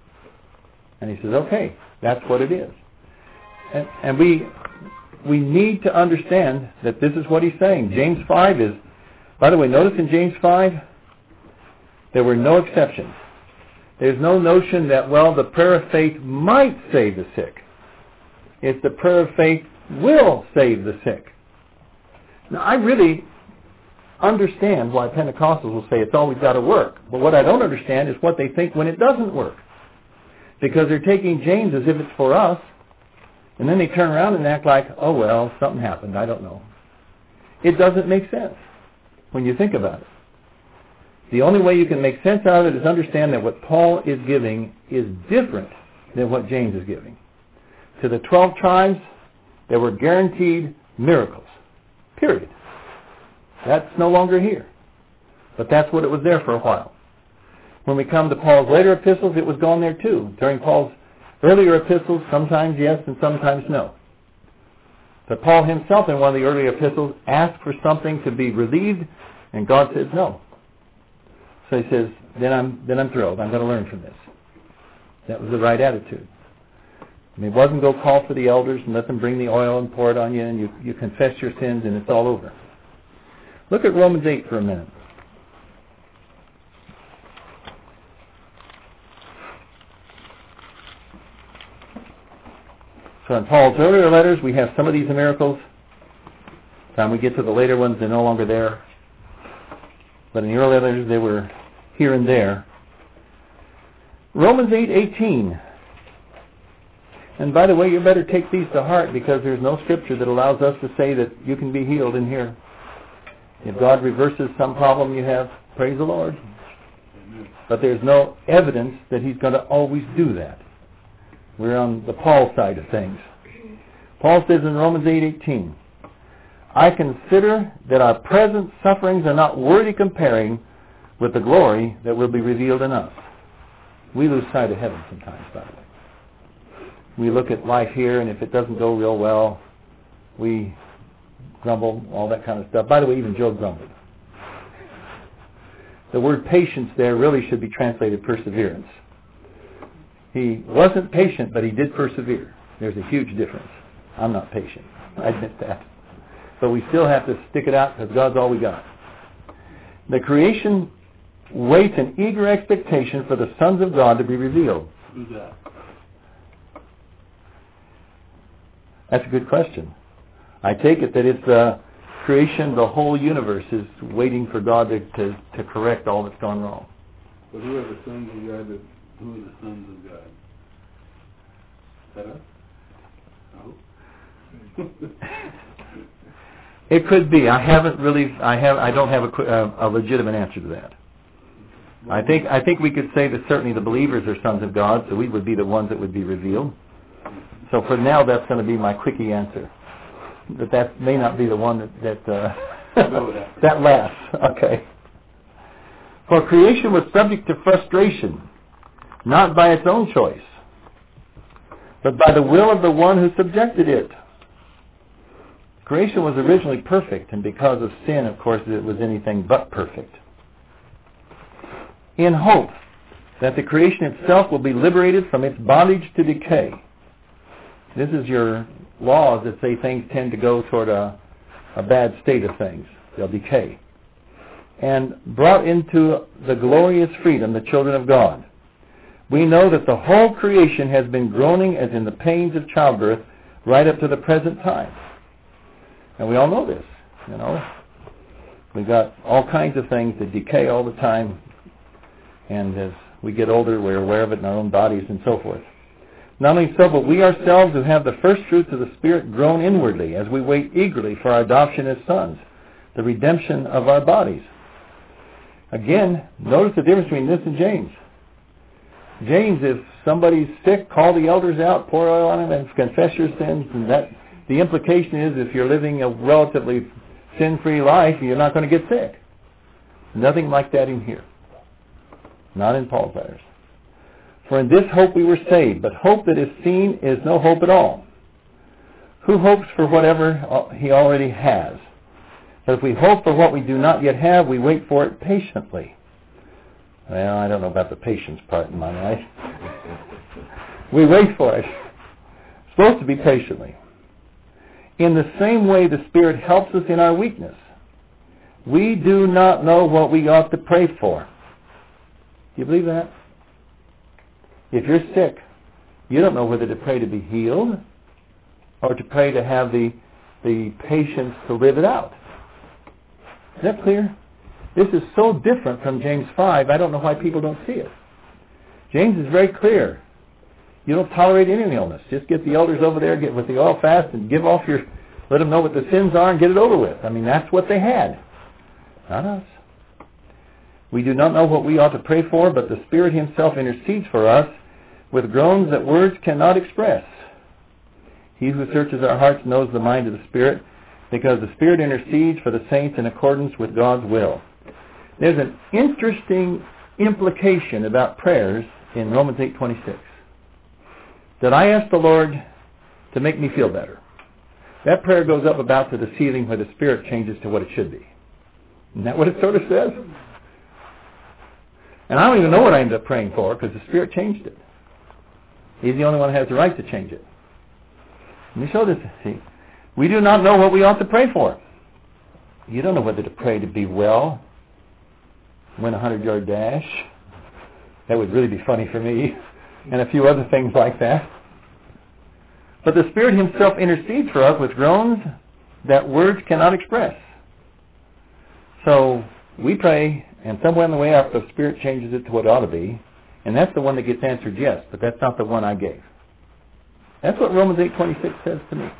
And he says, okay, that's what it is. And, and we we need to understand that this is what he's saying. James five is, by the way, notice in James five, there were no exceptions. There's no notion that, well, the prayer of faith might save the sick. It's the prayer of faith will save the sick. Now, I really understand why Pentecostals will say it's always got to work. But what I don't understand is what they think when it doesn't work. Because they're taking James as if it's for us, and then they turn around and act like, oh, well, something happened, I don't know. It doesn't make sense when you think about it. The only way you can make sense out of it is understand that what Paul is giving is different than what James is giving. To the twelve tribes, there were guaranteed miracles. Period. That's no longer here. But that's what it was there for a while. When we come to Paul's later epistles, it was gone there too. During Paul's earlier epistles, sometimes yes and sometimes no. But Paul himself in one of the earlier epistles asked for something to be relieved, and God says no. So he says, then I'm then I'm thrilled. I'm going to learn from this. That was the right attitude. I mean, it wasn't go call for the elders and let them bring the oil and pour it on you, and you, you confess your sins and it's all over. Look at Romans eight for a minute. So in Paul's earlier letters, we have some of these miracles. By the time we get to the later ones, they're no longer there. But in the earlier letters, they were here and there. Romans eight eighteen. And by the way, you better take these to heart, because there's no scripture that allows us to say that you can be healed in here. If God reverses some problem you have, praise the Lord. But there's no evidence that he's going to always do that. We're on the Paul side of things. Paul says in Romans eight eighteen, I consider that our present sufferings are not worthy comparing with the glory that will be revealed in us. We lose sight of heaven sometimes, by the way. We look at life here, and if it doesn't go real well, we grumble, all that kind of stuff. By the way, even Job grumbled. The word patience there really should be translated perseverance. He wasn't patient, but he did persevere. There's a huge difference. I'm not patient. I admit that. But we still have to stick it out because God's all we got. The creation waits in eager expectation for the sons of God to be revealed. Who's that? That's a good question. I take it that it's the creation, the whole universe is waiting for God to, to, to correct all that's gone wrong. But who are the sons of God? That, who are the sons of God? Is that us? No. It could be. I haven't really. I have. I don't have a, a, a legitimate answer to that. I think. I think we could say that certainly the believers are sons of God, so we would be the ones that would be revealed. So for now, that's going to be my quickie answer. But that may not be the one that that uh, that lasts. Okay. For creation was subject to frustration, not by its own choice, but by the will of the one who subjected it. Creation was originally perfect, and because of sin, of course, it was anything but perfect. In hope that the creation itself will be liberated from its bondage to decay. This is your laws that say things tend to go toward a, a bad state of things. They'll decay. And brought into the glorious freedom, the children of God. We know that the whole creation has been groaning as in the pains of childbirth right up to the present time. And we all know this, you know. We've got all kinds of things that decay all the time. And as we get older, we're aware of it in our own bodies and so forth. Not only so, but we ourselves who have the first fruits of the Spirit groan inwardly as we wait eagerly for our adoption as sons, the redemption of our bodies. Again, notice the difference between this and James. James, if somebody's sick, call the elders out, pour oil on them, and confess your sins. And that the implication is if you're living a relatively sin-free life, you're not going to get sick. Nothing like that in here. Not in Paul's letters. For in this hope we were saved, but hope that is seen is no hope at all. Who hopes for whatever he already has? But if we hope for what we do not yet have, we wait for it patiently. Well, I don't know about the patience part in my life. We wait for it. It's supposed to be patiently. In the same way the Spirit helps us in our weakness. We do not know what we ought to pray for. Do you believe that? If you're sick, you don't know whether to pray to be healed or to pray to have the, the patience to live it out. Is that clear? This is so different from James five, I don't know why people don't see it. James is very clear. You don't tolerate any illness. Just get the elders over there, get with the oil fast, and give off your, let them know what the sins are and get it over with. I mean, that's what they had. Not us. We do not know what we ought to pray for, but the Spirit Himself intercedes for us with groans that words cannot express. He who searches our hearts knows the mind of the Spirit, because the Spirit intercedes for the saints in accordance with God's will. There's an interesting implication about prayers in Romans eight twenty-six. That I ask the Lord to make me feel better. That prayer goes up about to the ceiling where the Spirit changes to what it should be. Isn't that what it sort of says? And I don't even know what I ended up praying for because the Spirit changed it. He's the only one who has the right to change it. Let me show this. See, we do not know what we ought to pray for. You don't know whether to pray to be well, win a hundred-yard dash. That would really be funny for me. And a few other things like that. But the Spirit Himself intercedes for us with groans that words cannot express. So we pray, and somewhere on the way up, the Spirit changes it to what it ought to be, and that's the one that gets answered yes, but that's not the one I gave. That's what Romans eight twenty-six says to me.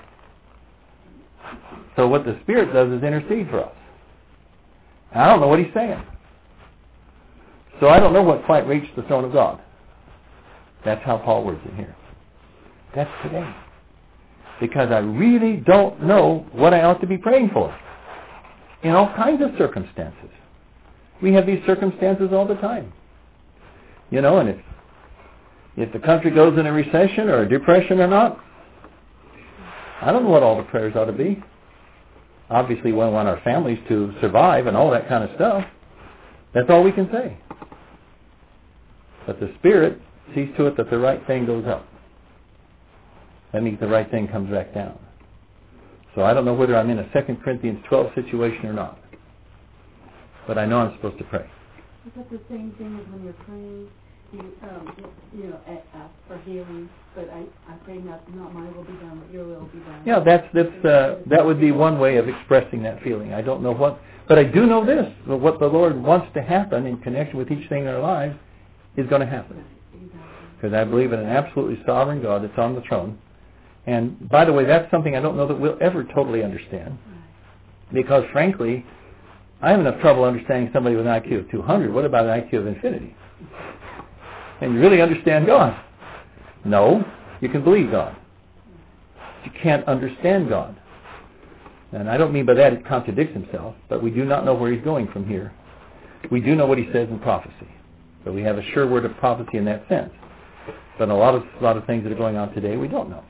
So what the Spirit does is intercede for us. And I don't know what He's saying. So I don't know what quite reached the throne of God. That's how Paul words it here. That's today. because I really don't know what I ought to be praying for in all kinds of circumstances. We have these circumstances all the time. You know, and if, if the country goes in a recession or a depression or not, I don't know what all the prayers ought to be. Obviously, we want our families to survive and all that kind of stuff. That's all we can say. But the Spirit sees to it that the right thing goes up. That means the right thing comes back down. So I don't know whether I'm in a Second Corinthians twelve situation or not. But I know I'm supposed to pray. Is that the same thing as when you're praying? You, um, you know, ask for healing, but I, I pray not, not my will be done, but your will be done. Yeah, that's that's uh, that would be one way of expressing that feeling. I don't know what, but I do know this: what the Lord wants to happen in connection with each thing in our lives is going to happen. Because I believe in an absolutely sovereign God that's on the throne. And by the way, that's something I don't know that we'll ever totally understand. Because frankly, I have enough trouble understanding somebody with an I Q of two hundred. What about an I Q of infinity? And you really understand God? No, you can believe God. You can't understand God. And I don't mean by that it contradicts himself, but we do not know where he's going from here. We do know what he says in prophecy. So we have a sure word of prophecy in that sense. But a lot of a lot of things that are going on today we don't know.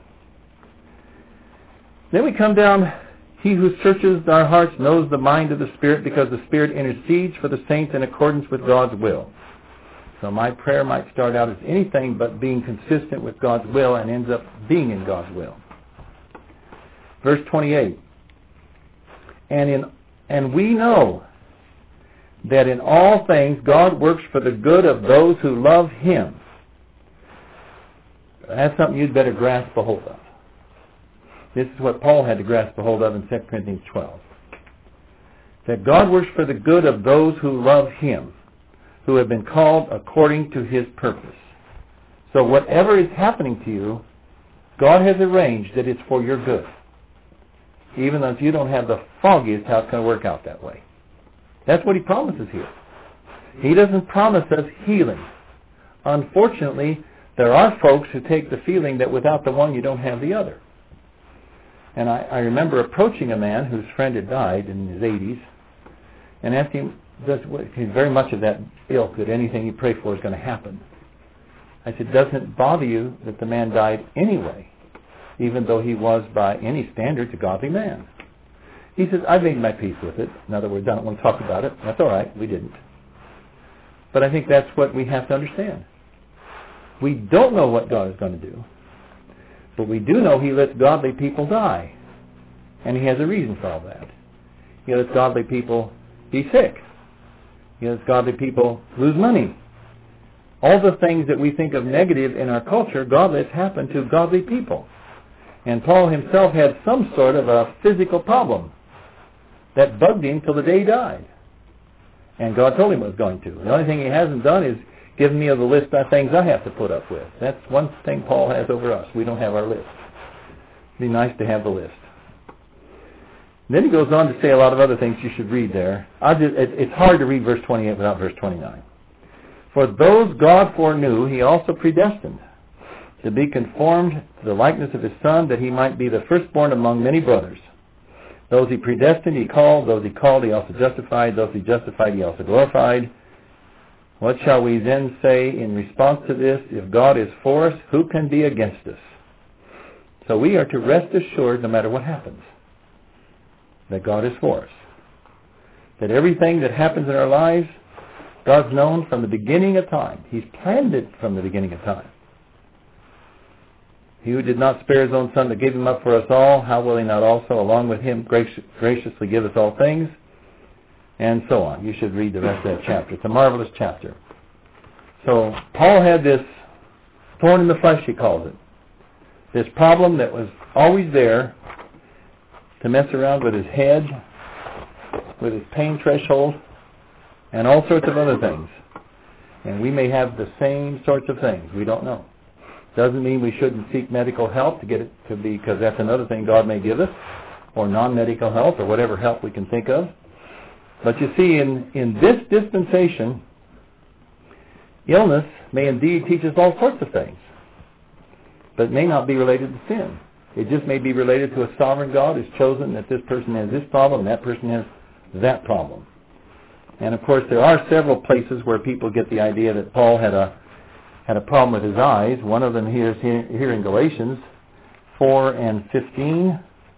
Then we come down, he who searches our hearts knows the mind of the Spirit, because the Spirit intercedes for the saints in accordance with God's will. So my prayer might start out as anything but being consistent with God's will and ends up being in God's will. Verse twenty-eight. And in and we know that in all things God works for the good of those who love him. That's something you'd better grasp a hold of. This is what Paul had to grasp a hold of in Second Corinthians twelve. That God works for the good of those who love him, who have been called according to his purpose. So whatever is happening to you, God has arranged that it's for your good. Even though if you don't have the foggiest how it's going to work out that way. That's what he promises here. He doesn't promise us healing. Unfortunately, there are folks who take the feeling that without the one you don't have the other. And I, I remember approaching a man whose friend had died in his eighties and asked him, does, he's very much of that ilk, that anything you pray for is going to happen. I said, doesn't it bother you that the man died anyway, even though he was by any standards a godly man? He says, I've made my peace with it. In other words, I don't want to talk about it. That's all right, we didn't. But I think that's what we have to understand. We don't know what God is going to do, but we do know he lets godly people die. And he has a reason for all that. He lets godly people be sick. He lets godly people lose money. All the things that we think of negative in our culture, God lets happen to godly people. And Paul himself had some sort of a physical problem that bugged him till the day he died. And God told him it was going to. The only thing he hasn't done is given me the list of things I have to put up with. That's one thing Paul has over us. We don't have our list. It'd be nice to have the list. And then he goes on to say a lot of other things you should read there. I'll just, it, it's hard to read verse twenty-eight without verse twenty-nine. For those God foreknew, he also predestined to be conformed to the likeness of his Son, that he might be the firstborn among many brothers. Those he predestined, he called. Those he called, he also justified. Those he justified, he also glorified. What shall we then say in response to this? If God is for us, who can be against us? So we are to rest assured, no matter what happens, that God is for us. That everything that happens in our lives, God's known from the beginning of time. He's planned it from the beginning of time. He who did not spare his own Son, but gave him up for us all, how will he not also, along with him, grac- graciously give us all things? And so on. You should read the rest of that chapter. It's a marvelous chapter. So Paul had this thorn in the flesh, he calls it. This problem that was always there to mess around with his head, with his pain threshold, and all sorts of other things. And we may have the same sorts of things. We don't know. Doesn't mean we shouldn't seek medical help to get it to be, because that's another thing God may give us, or non-medical help, or whatever help we can think of. But you see, in, in this dispensation, illness may indeed teach us all sorts of things, but it may not be related to sin. It just may be related to a sovereign God who's chosen that this person has this problem and that person has that problem. And of course, there are several places where people get the idea that Paul had a had a problem with his eyes. One of them here is here, here in Galatians four and fifteen.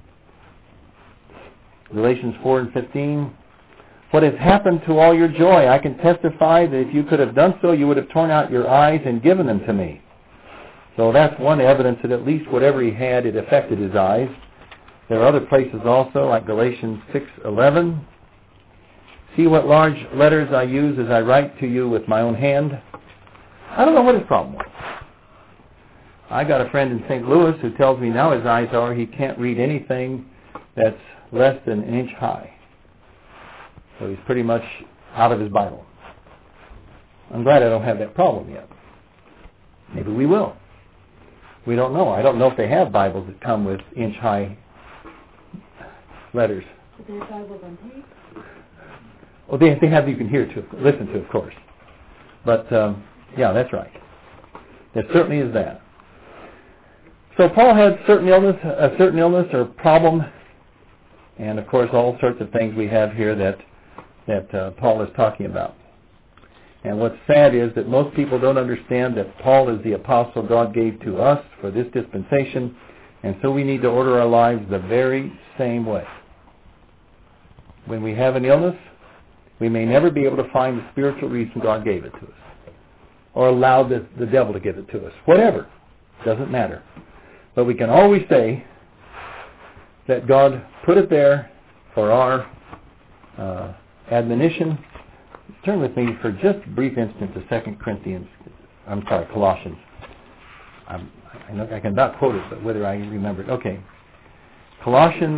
Galatians four and fifteen. What has happened to all your joy? I can testify that if you could have done so, you would have torn out your eyes and given them to me. So that's one evidence that at least whatever he had, it affected his eyes. There are other places also, like Galatians six eleven. See what large letters I use as I write to you with my own hand. I don't know what his problem was. I got a friend in Saint Louis who tells me now his eyes are he can't read anything that's less than an inch high. So he's pretty much out of his Bible. I'm glad I don't have that problem yet. Maybe we will. We don't know. I don't know if they have Bibles that come with inch-high letters. But they have Bibles on tape? Well, they, they have you can hear to, listen to, of course. But, um, yeah, that's right. There certainly is that. So Paul had certain illness, a certain illness or problem, and of course all sorts of things we have here that that uh, Paul is talking about. And what's sad is that most people don't understand that Paul is the apostle God gave to us for this dispensation, and so we need to order our lives the very same way. When we have an illness, we may never be able to find the spiritual reason God gave it to us, or allowed the, the devil to give it to us. Whatever. Doesn't matter. But we can always say that God put it there for our uh, admonition. Turn with me for just a brief instant to Second Corinthians. I'm sorry, Colossians. I'm, I, know, I can about quote it, but whether I remember it. Okay. Colossians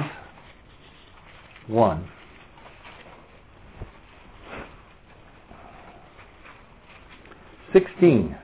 one. sixteen.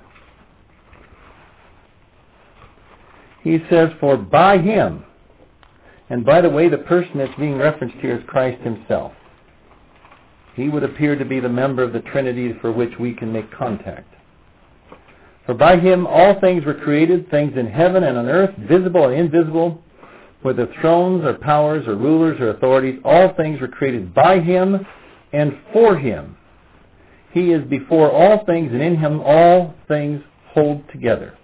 He says, for by him, and by the way, the person that's being referenced here is Christ himself. He would appear to be the member of the Trinity for which we can make contact. For by him all things were created, things in heaven and on earth, visible and invisible, whether thrones or powers or rulers or authorities, all things were created by him and for him. He is before all things, and in him all things hold together.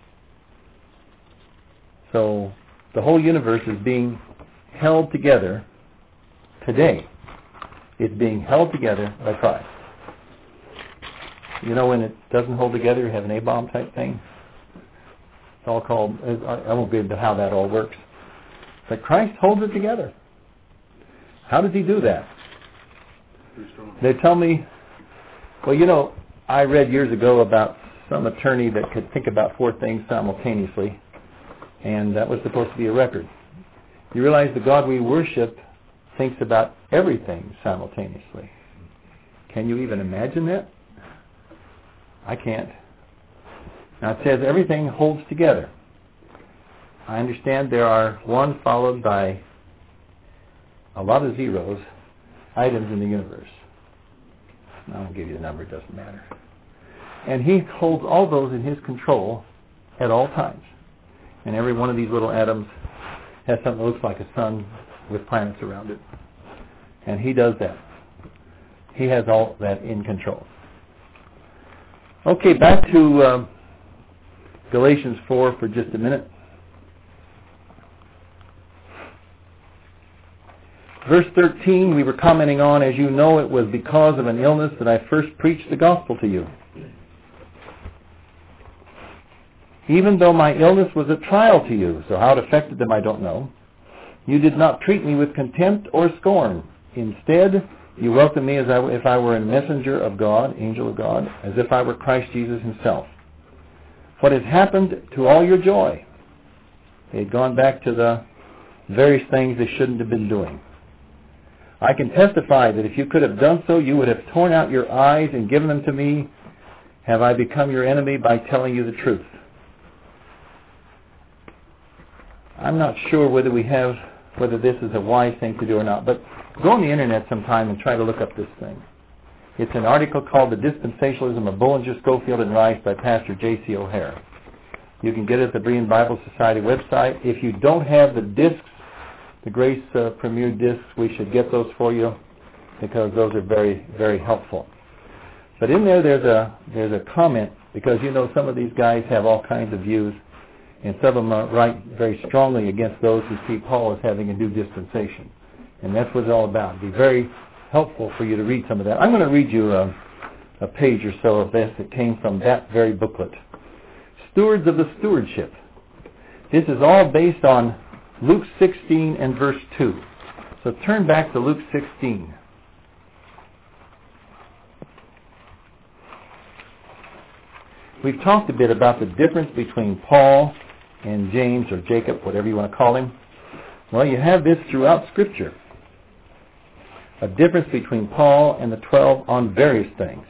So the whole universe is being held together today. It's being held together by Christ. You know when it doesn't hold together, you have an A-bomb type thing? It's all called, I won't get into how that all works. But Christ holds it together. How does he do that? They tell me, well, you know, I read years ago about some attorney that could think about four things simultaneously, and that was supposed to be a record. You realize the God we worship thinks about everything simultaneously. Can you even imagine that? I can't. Now it says everything holds together. I understand there are one followed by a lot of zeros, items in the universe. I won't give you the number, it doesn't matter. And he holds all those in his control at all times. And every one of these little atoms has something that looks like a sun with planets around it. And he does that. He has all that in control. Okay, back to uh, Galatians four for just a minute. Verse thirteen, we were commenting on, as you know, it was because of an illness that I first preached the gospel to you. Even though my illness was a trial to you, so how it affected them I don't know, you did not treat me with contempt or scorn. Instead, you welcomed me as I, if I were a messenger of God, angel of God, as if I were Christ Jesus himself. What has happened to all your joy? They had gone back to the various things they shouldn't have been doing. I can testify that if you could have done so, you would have torn out your eyes and given them to me. Have I become your enemy by telling you the truth? I'm not sure whether we have, whether this is a wise thing to do or not, but go on the internet sometime and try to look up this thing. It's an article called The Dispensationalism of Bullinger, Schofield, and Rice by Pastor J C O'Hare. You can get it at the Berean Bible Society website. If you don't have the discs, the Grace uh, Premier discs, we should get those for you because those are very, very helpful. But in there, there's a there's a comment because, you know, some of these guys have all kinds of views, and some of them uh, write very strongly against those who see Paul as having a new dispensation. And that's what it's all about. It'd be very helpful for you to read some of that. I'm going to read you a, a page or so of this that came from that very booklet. Stewards of the Stewardship. This is all based on Luke sixteen and verse two. So turn back to Luke sixteen. We've talked a bit about the difference between Paul and James or Jacob, whatever you want to call him. Well, you have this throughout Scripture. A difference between Paul and the twelve on various things.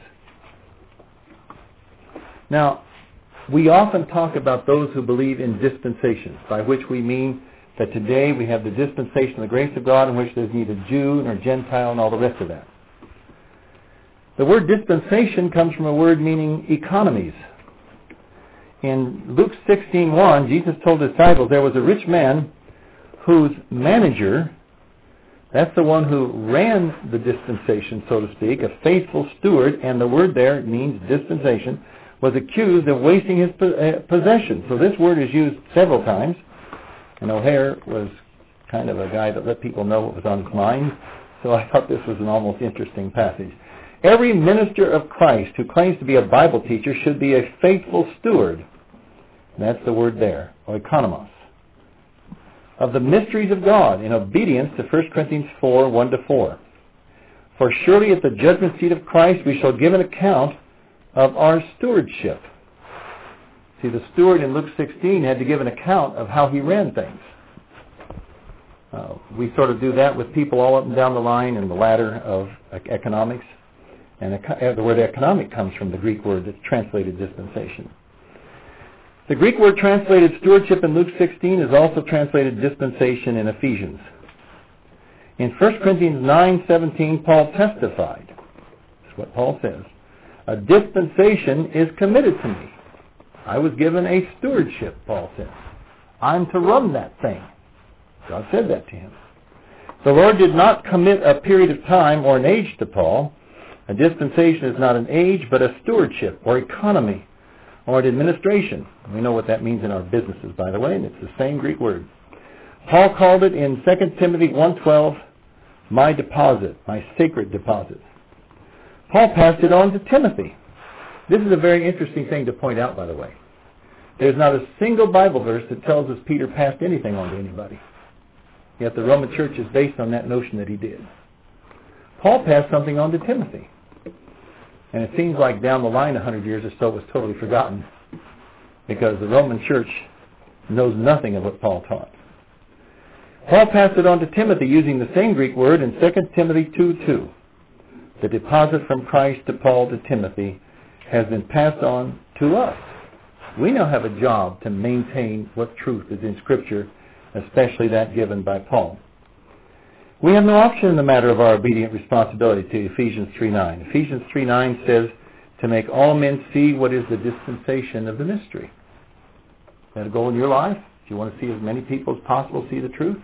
Now, we often talk about those who believe in dispensations, by which we mean that today we have the dispensation of the grace of God in which there's neither Jew nor Gentile and all the rest of that. The word dispensation comes from a word meaning economies. In Luke sixteen one, Jesus told his disciples there was a rich man whose manager, that's the one who ran the dispensation, so to speak, a faithful steward, and the word there means dispensation, was accused of wasting his possessions. So this word is used several times. And O'Hare was kind of a guy that let people know what was on his mind. So I thought this was an almost interesting passage. Every minister of Christ who claims to be a Bible teacher should be a faithful steward. And that's the word there, or economos, of the mysteries of God in obedience to First Corinthians four, one to four. For surely at the judgment seat of Christ we shall give an account of our stewardship. See, the steward in Luke sixteen had to give an account of how he ran things. Uh, we sort of do that with people all up and down the line in the ladder of economics. And the word economic comes from the Greek word that's translated dispensation. The Greek word translated stewardship in Luke sixteen is also translated dispensation in Ephesians. In First Corinthians nine seventeen, Paul testified. That's what Paul says. A dispensation is committed to me. I was given a stewardship, Paul says. I'm to run that thing. God said that to him. The Lord did not commit a period of time or an age to Paul. A dispensation is not an age, but a stewardship or economy or an administration. We know what that means in our businesses, by the way, and it's the same Greek word. Paul called it in Second Timothy one twelve, my deposit, my sacred deposit. Paul passed it on to Timothy. This is a very interesting thing to point out, by the way. There's not a single Bible verse that tells us Peter passed anything on to anybody. Yet the Roman Church is based on that notion that he did. Paul passed something on to Timothy. And it seems like down the line a hundred years or so it was totally forgotten because the Roman Church knows nothing of what Paul taught. Paul passed it on to Timothy using the same Greek word in Second Timothy two two. The deposit from Christ to Paul to Timothy has been passed on to us. We now have a job to maintain what truth is in Scripture, especially that given by Paul. We have no option in the matter of our obedient responsibility to Ephesians three nine. Ephesians three nine says to make all men see what is the dispensation of the mystery. Is that a goal in your life? Do you want to see as many people as possible see the truth?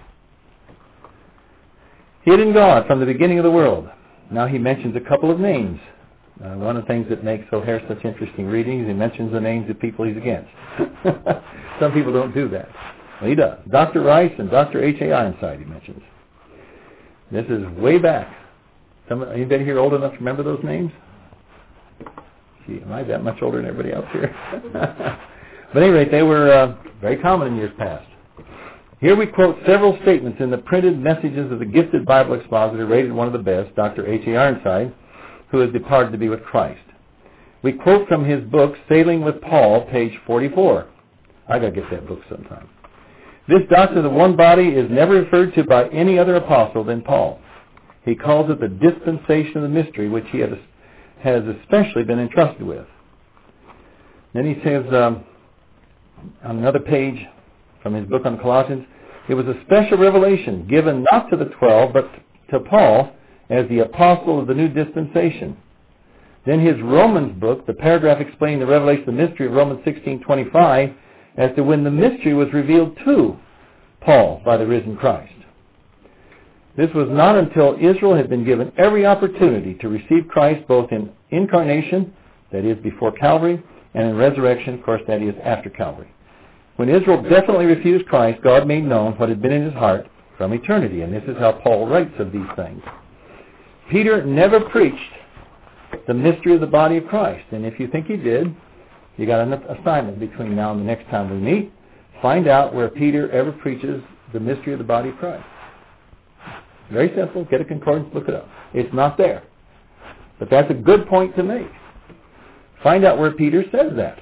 Hid in God from the beginning of the world. Now he mentions a couple of names. Uh, one of the things that makes O'Hare such interesting reading is he mentions the names of people he's against. Some people don't do that. Well, he does. Doctor Rice and Doctor H A Ironside he mentions. This is way back. Some, anybody here old enough to remember those names? Gee, am I that much older than everybody else here? But at any rate, they were uh, very common in years past. Here we quote several statements in the printed messages of the gifted Bible expositor, rated one of the best, Doctor H A Ironside, who has departed to be with Christ. We quote from his book, Sailing with Paul, page forty-four. I got to get that book sometime. This doctrine of one body is never referred to by any other apostle than Paul. He calls it the dispensation of the mystery, which he has especially been entrusted with. Then he says um, on another page from his book on Colossians, it was a special revelation given not to the twelve, but to Paul as the apostle of the new dispensation. Then his Romans book, the paragraph explaining the revelation of the mystery of Romans sixteen twenty-five, as to when the mystery was revealed to Paul by the risen Christ. This was not until Israel had been given every opportunity to receive Christ, both in incarnation, that is before Calvary, and in resurrection, of course, that is after Calvary. When Israel definitely refused Christ, God made known what had been in his heart from eternity, and this is how Paul writes of these things. Peter never preached the mystery of the body of Christ, and if you think he did, you got an assignment between now and the next time we meet. Find out where Peter ever preaches the mystery of the body of Christ. Very simple. Get a concordance, look it up. It's not there. But that's a good point to make. Find out where Peter says that.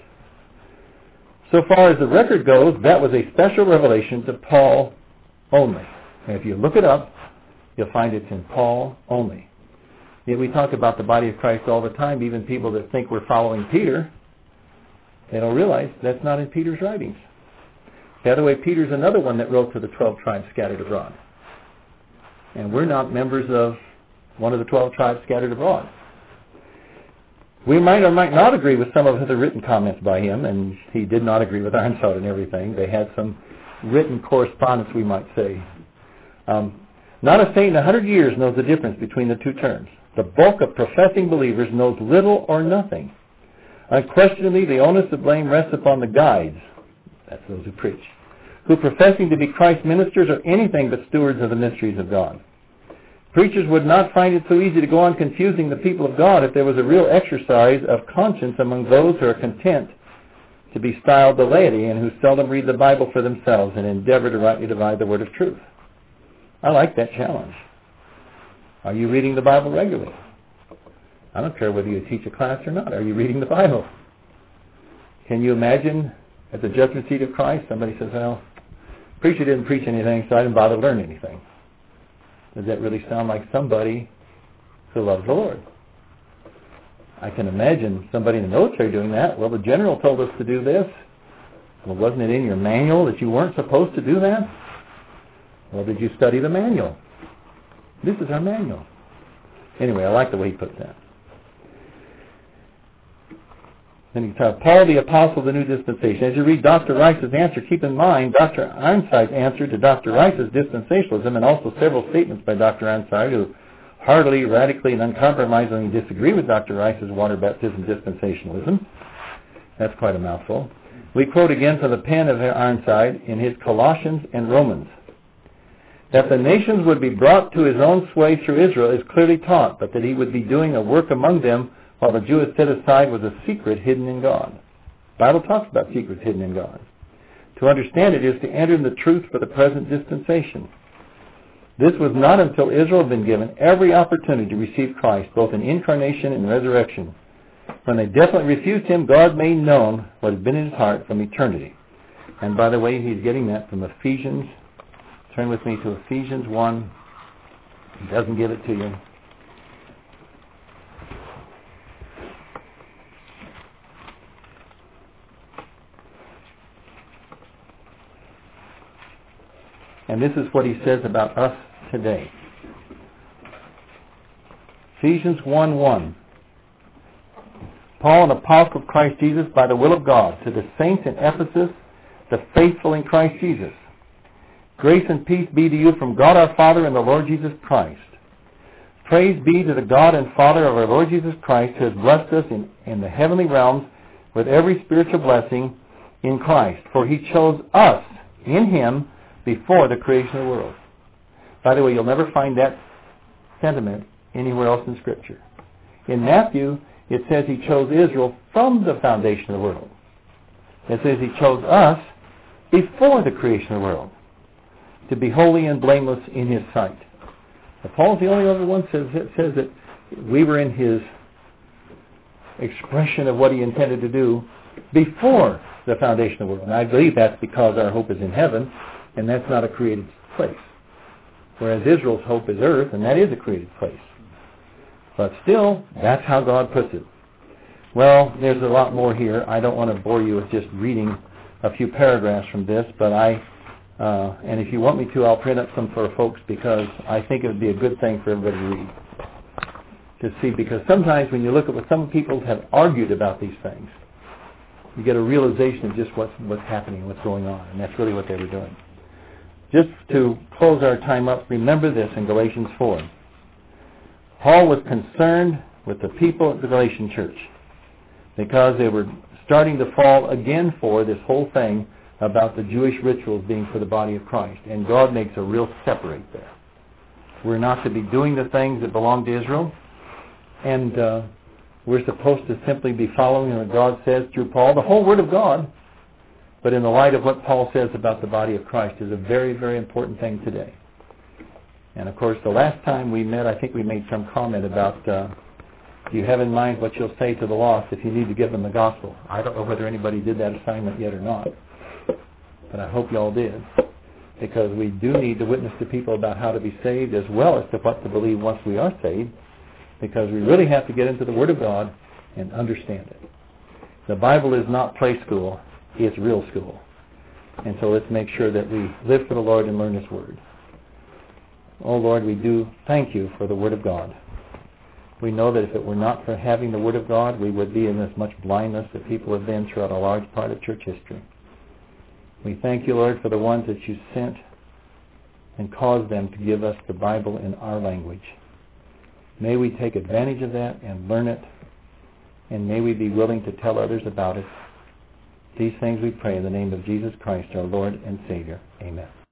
So far as the record goes, that was a special revelation to Paul only. And if you look it up, you'll find it's in Paul only. Yet we talk about the body of Christ all the time. Even people that think we're following Peter, they don't realize that's not in Peter's writings. By the way, Peter's another one that wrote to the twelve tribes scattered abroad. And we're not members of one of the twelve tribes scattered abroad. We might or might not agree with some of the written comments by him, and he did not agree with Ironside and everything. They had some written correspondence, we might say. Um, not a saint in a hundred years knows the difference between the two terms. The bulk of professing believers knows little or nothing. Unquestionably, the onus of blame rests upon the guides, that's those who preach, who professing to be Christ's ministers are anything but stewards of the mysteries of God. Preachers would not find it so easy to go on confusing the people of God if there was a real exercise of conscience among those who are content to be styled the laity and who seldom read the Bible for themselves and endeavor to rightly divide the word of truth. I like that challenge. Are you reading the Bible regularly? I don't care whether you teach a class or not. Are you reading the Bible? Can you imagine at the judgment seat of Christ, somebody says, well, preacher didn't preach anything, so I didn't bother to learn anything. Does that really sound like somebody who loves the Lord? I can imagine somebody in the military doing that. Well, the general told us to do this. Well, wasn't it in your manual that you weren't supposed to do that? Well, did you study the manual? This is our manual. Anyway, I like the way he puts that. Then you talk, Paul the Apostle of the New Dispensation. As you read Doctor Rice's answer, keep in mind Doctor Ironside's answer to Doctor Rice's dispensationalism, and also several statements by Doctor Ironside, who heartily, radically, and uncompromisingly disagree with Doctor Rice's water baptism dispensationalism. That's quite a mouthful. We quote again from the pen of Ironside in his Colossians and Romans. That the nations would be brought to his own sway through Israel is clearly taught, but that he would be doing a work among them while the Jew is set aside was a secret hidden in God. The Bible talks about secrets hidden in God. To understand it is to enter in the truth for the present dispensation. This was not until Israel had been given every opportunity to receive Christ, both in incarnation and resurrection. When they definitely refused him, God made known what had been in his heart from eternity. And by the way, he's getting that from Ephesians. Turn with me to Ephesians one. He doesn't give it to you. And this is what he says about us today. Ephesians one one. Paul, an apostle of Christ Jesus, by the will of God, to the saints in Ephesus, the faithful in Christ Jesus. Grace and peace be to you from God our Father and the Lord Jesus Christ. Praise be to the God and Father of our Lord Jesus Christ, who has blessed us in, in the heavenly realms with every spiritual blessing in Christ. For he chose us in him before the creation of the world. By the way, you'll never find that sentiment anywhere else in Scripture. In Matthew, it says he chose Israel from the foundation of the world. It says he chose us before the creation of the world to be holy and blameless in his sight. Now, Paul's the only other one that says, says that we were in his expression of what he intended to do before the foundation of the world. And I believe that's because our hope is in heaven, and that's not a created place. Whereas Israel's hope is earth, and that is a created place. But still, that's how God puts it. Well, there's a lot more here. I don't want to bore you with just reading a few paragraphs from this, but I, uh, and if you want me to, I'll print up some for folks, because I think it would be a good thing for everybody to read. To see, because sometimes when you look at what some people have argued about these things, You get a realization of just what's, what's happening, what's going on. And that's really what they were doing. Just to close our time up, remember this in Galatians four. Paul was concerned with the people at the Galatian church because they were starting to fall again for this whole thing about the Jewish rituals being for the body of Christ. And God makes a real separate there. We're not to be doing the things that belong to Israel. And uh, we're supposed to simply be following what God says through Paul, the whole Word of God. But in the light of what Paul says about the body of Christ is a very, very important thing today. And of course, the last time we met, I think we made some comment about, uh, do you have in mind what you'll say to the lost if you need to give them the gospel? I don't know whether anybody did that assignment yet or not. But I hope you all did. Because we do need to witness to people about how to be saved as well as to what to believe once we are saved. Because we really have to get into the Word of God and understand it. The Bible is not play school. It's real school. And so let's make sure that we live for the Lord and learn His Word. Oh Lord, we do thank You for the Word of God. We know that if it were not for having the Word of God, we would be in as much blindness that people have been throughout a large part of church history. We thank You, Lord, for the ones that You sent and caused them to give us the Bible in our language. May we take advantage of that and learn it, and may we be willing to tell others about it. These things we pray in the name of Jesus Christ, our Lord and Savior. Amen.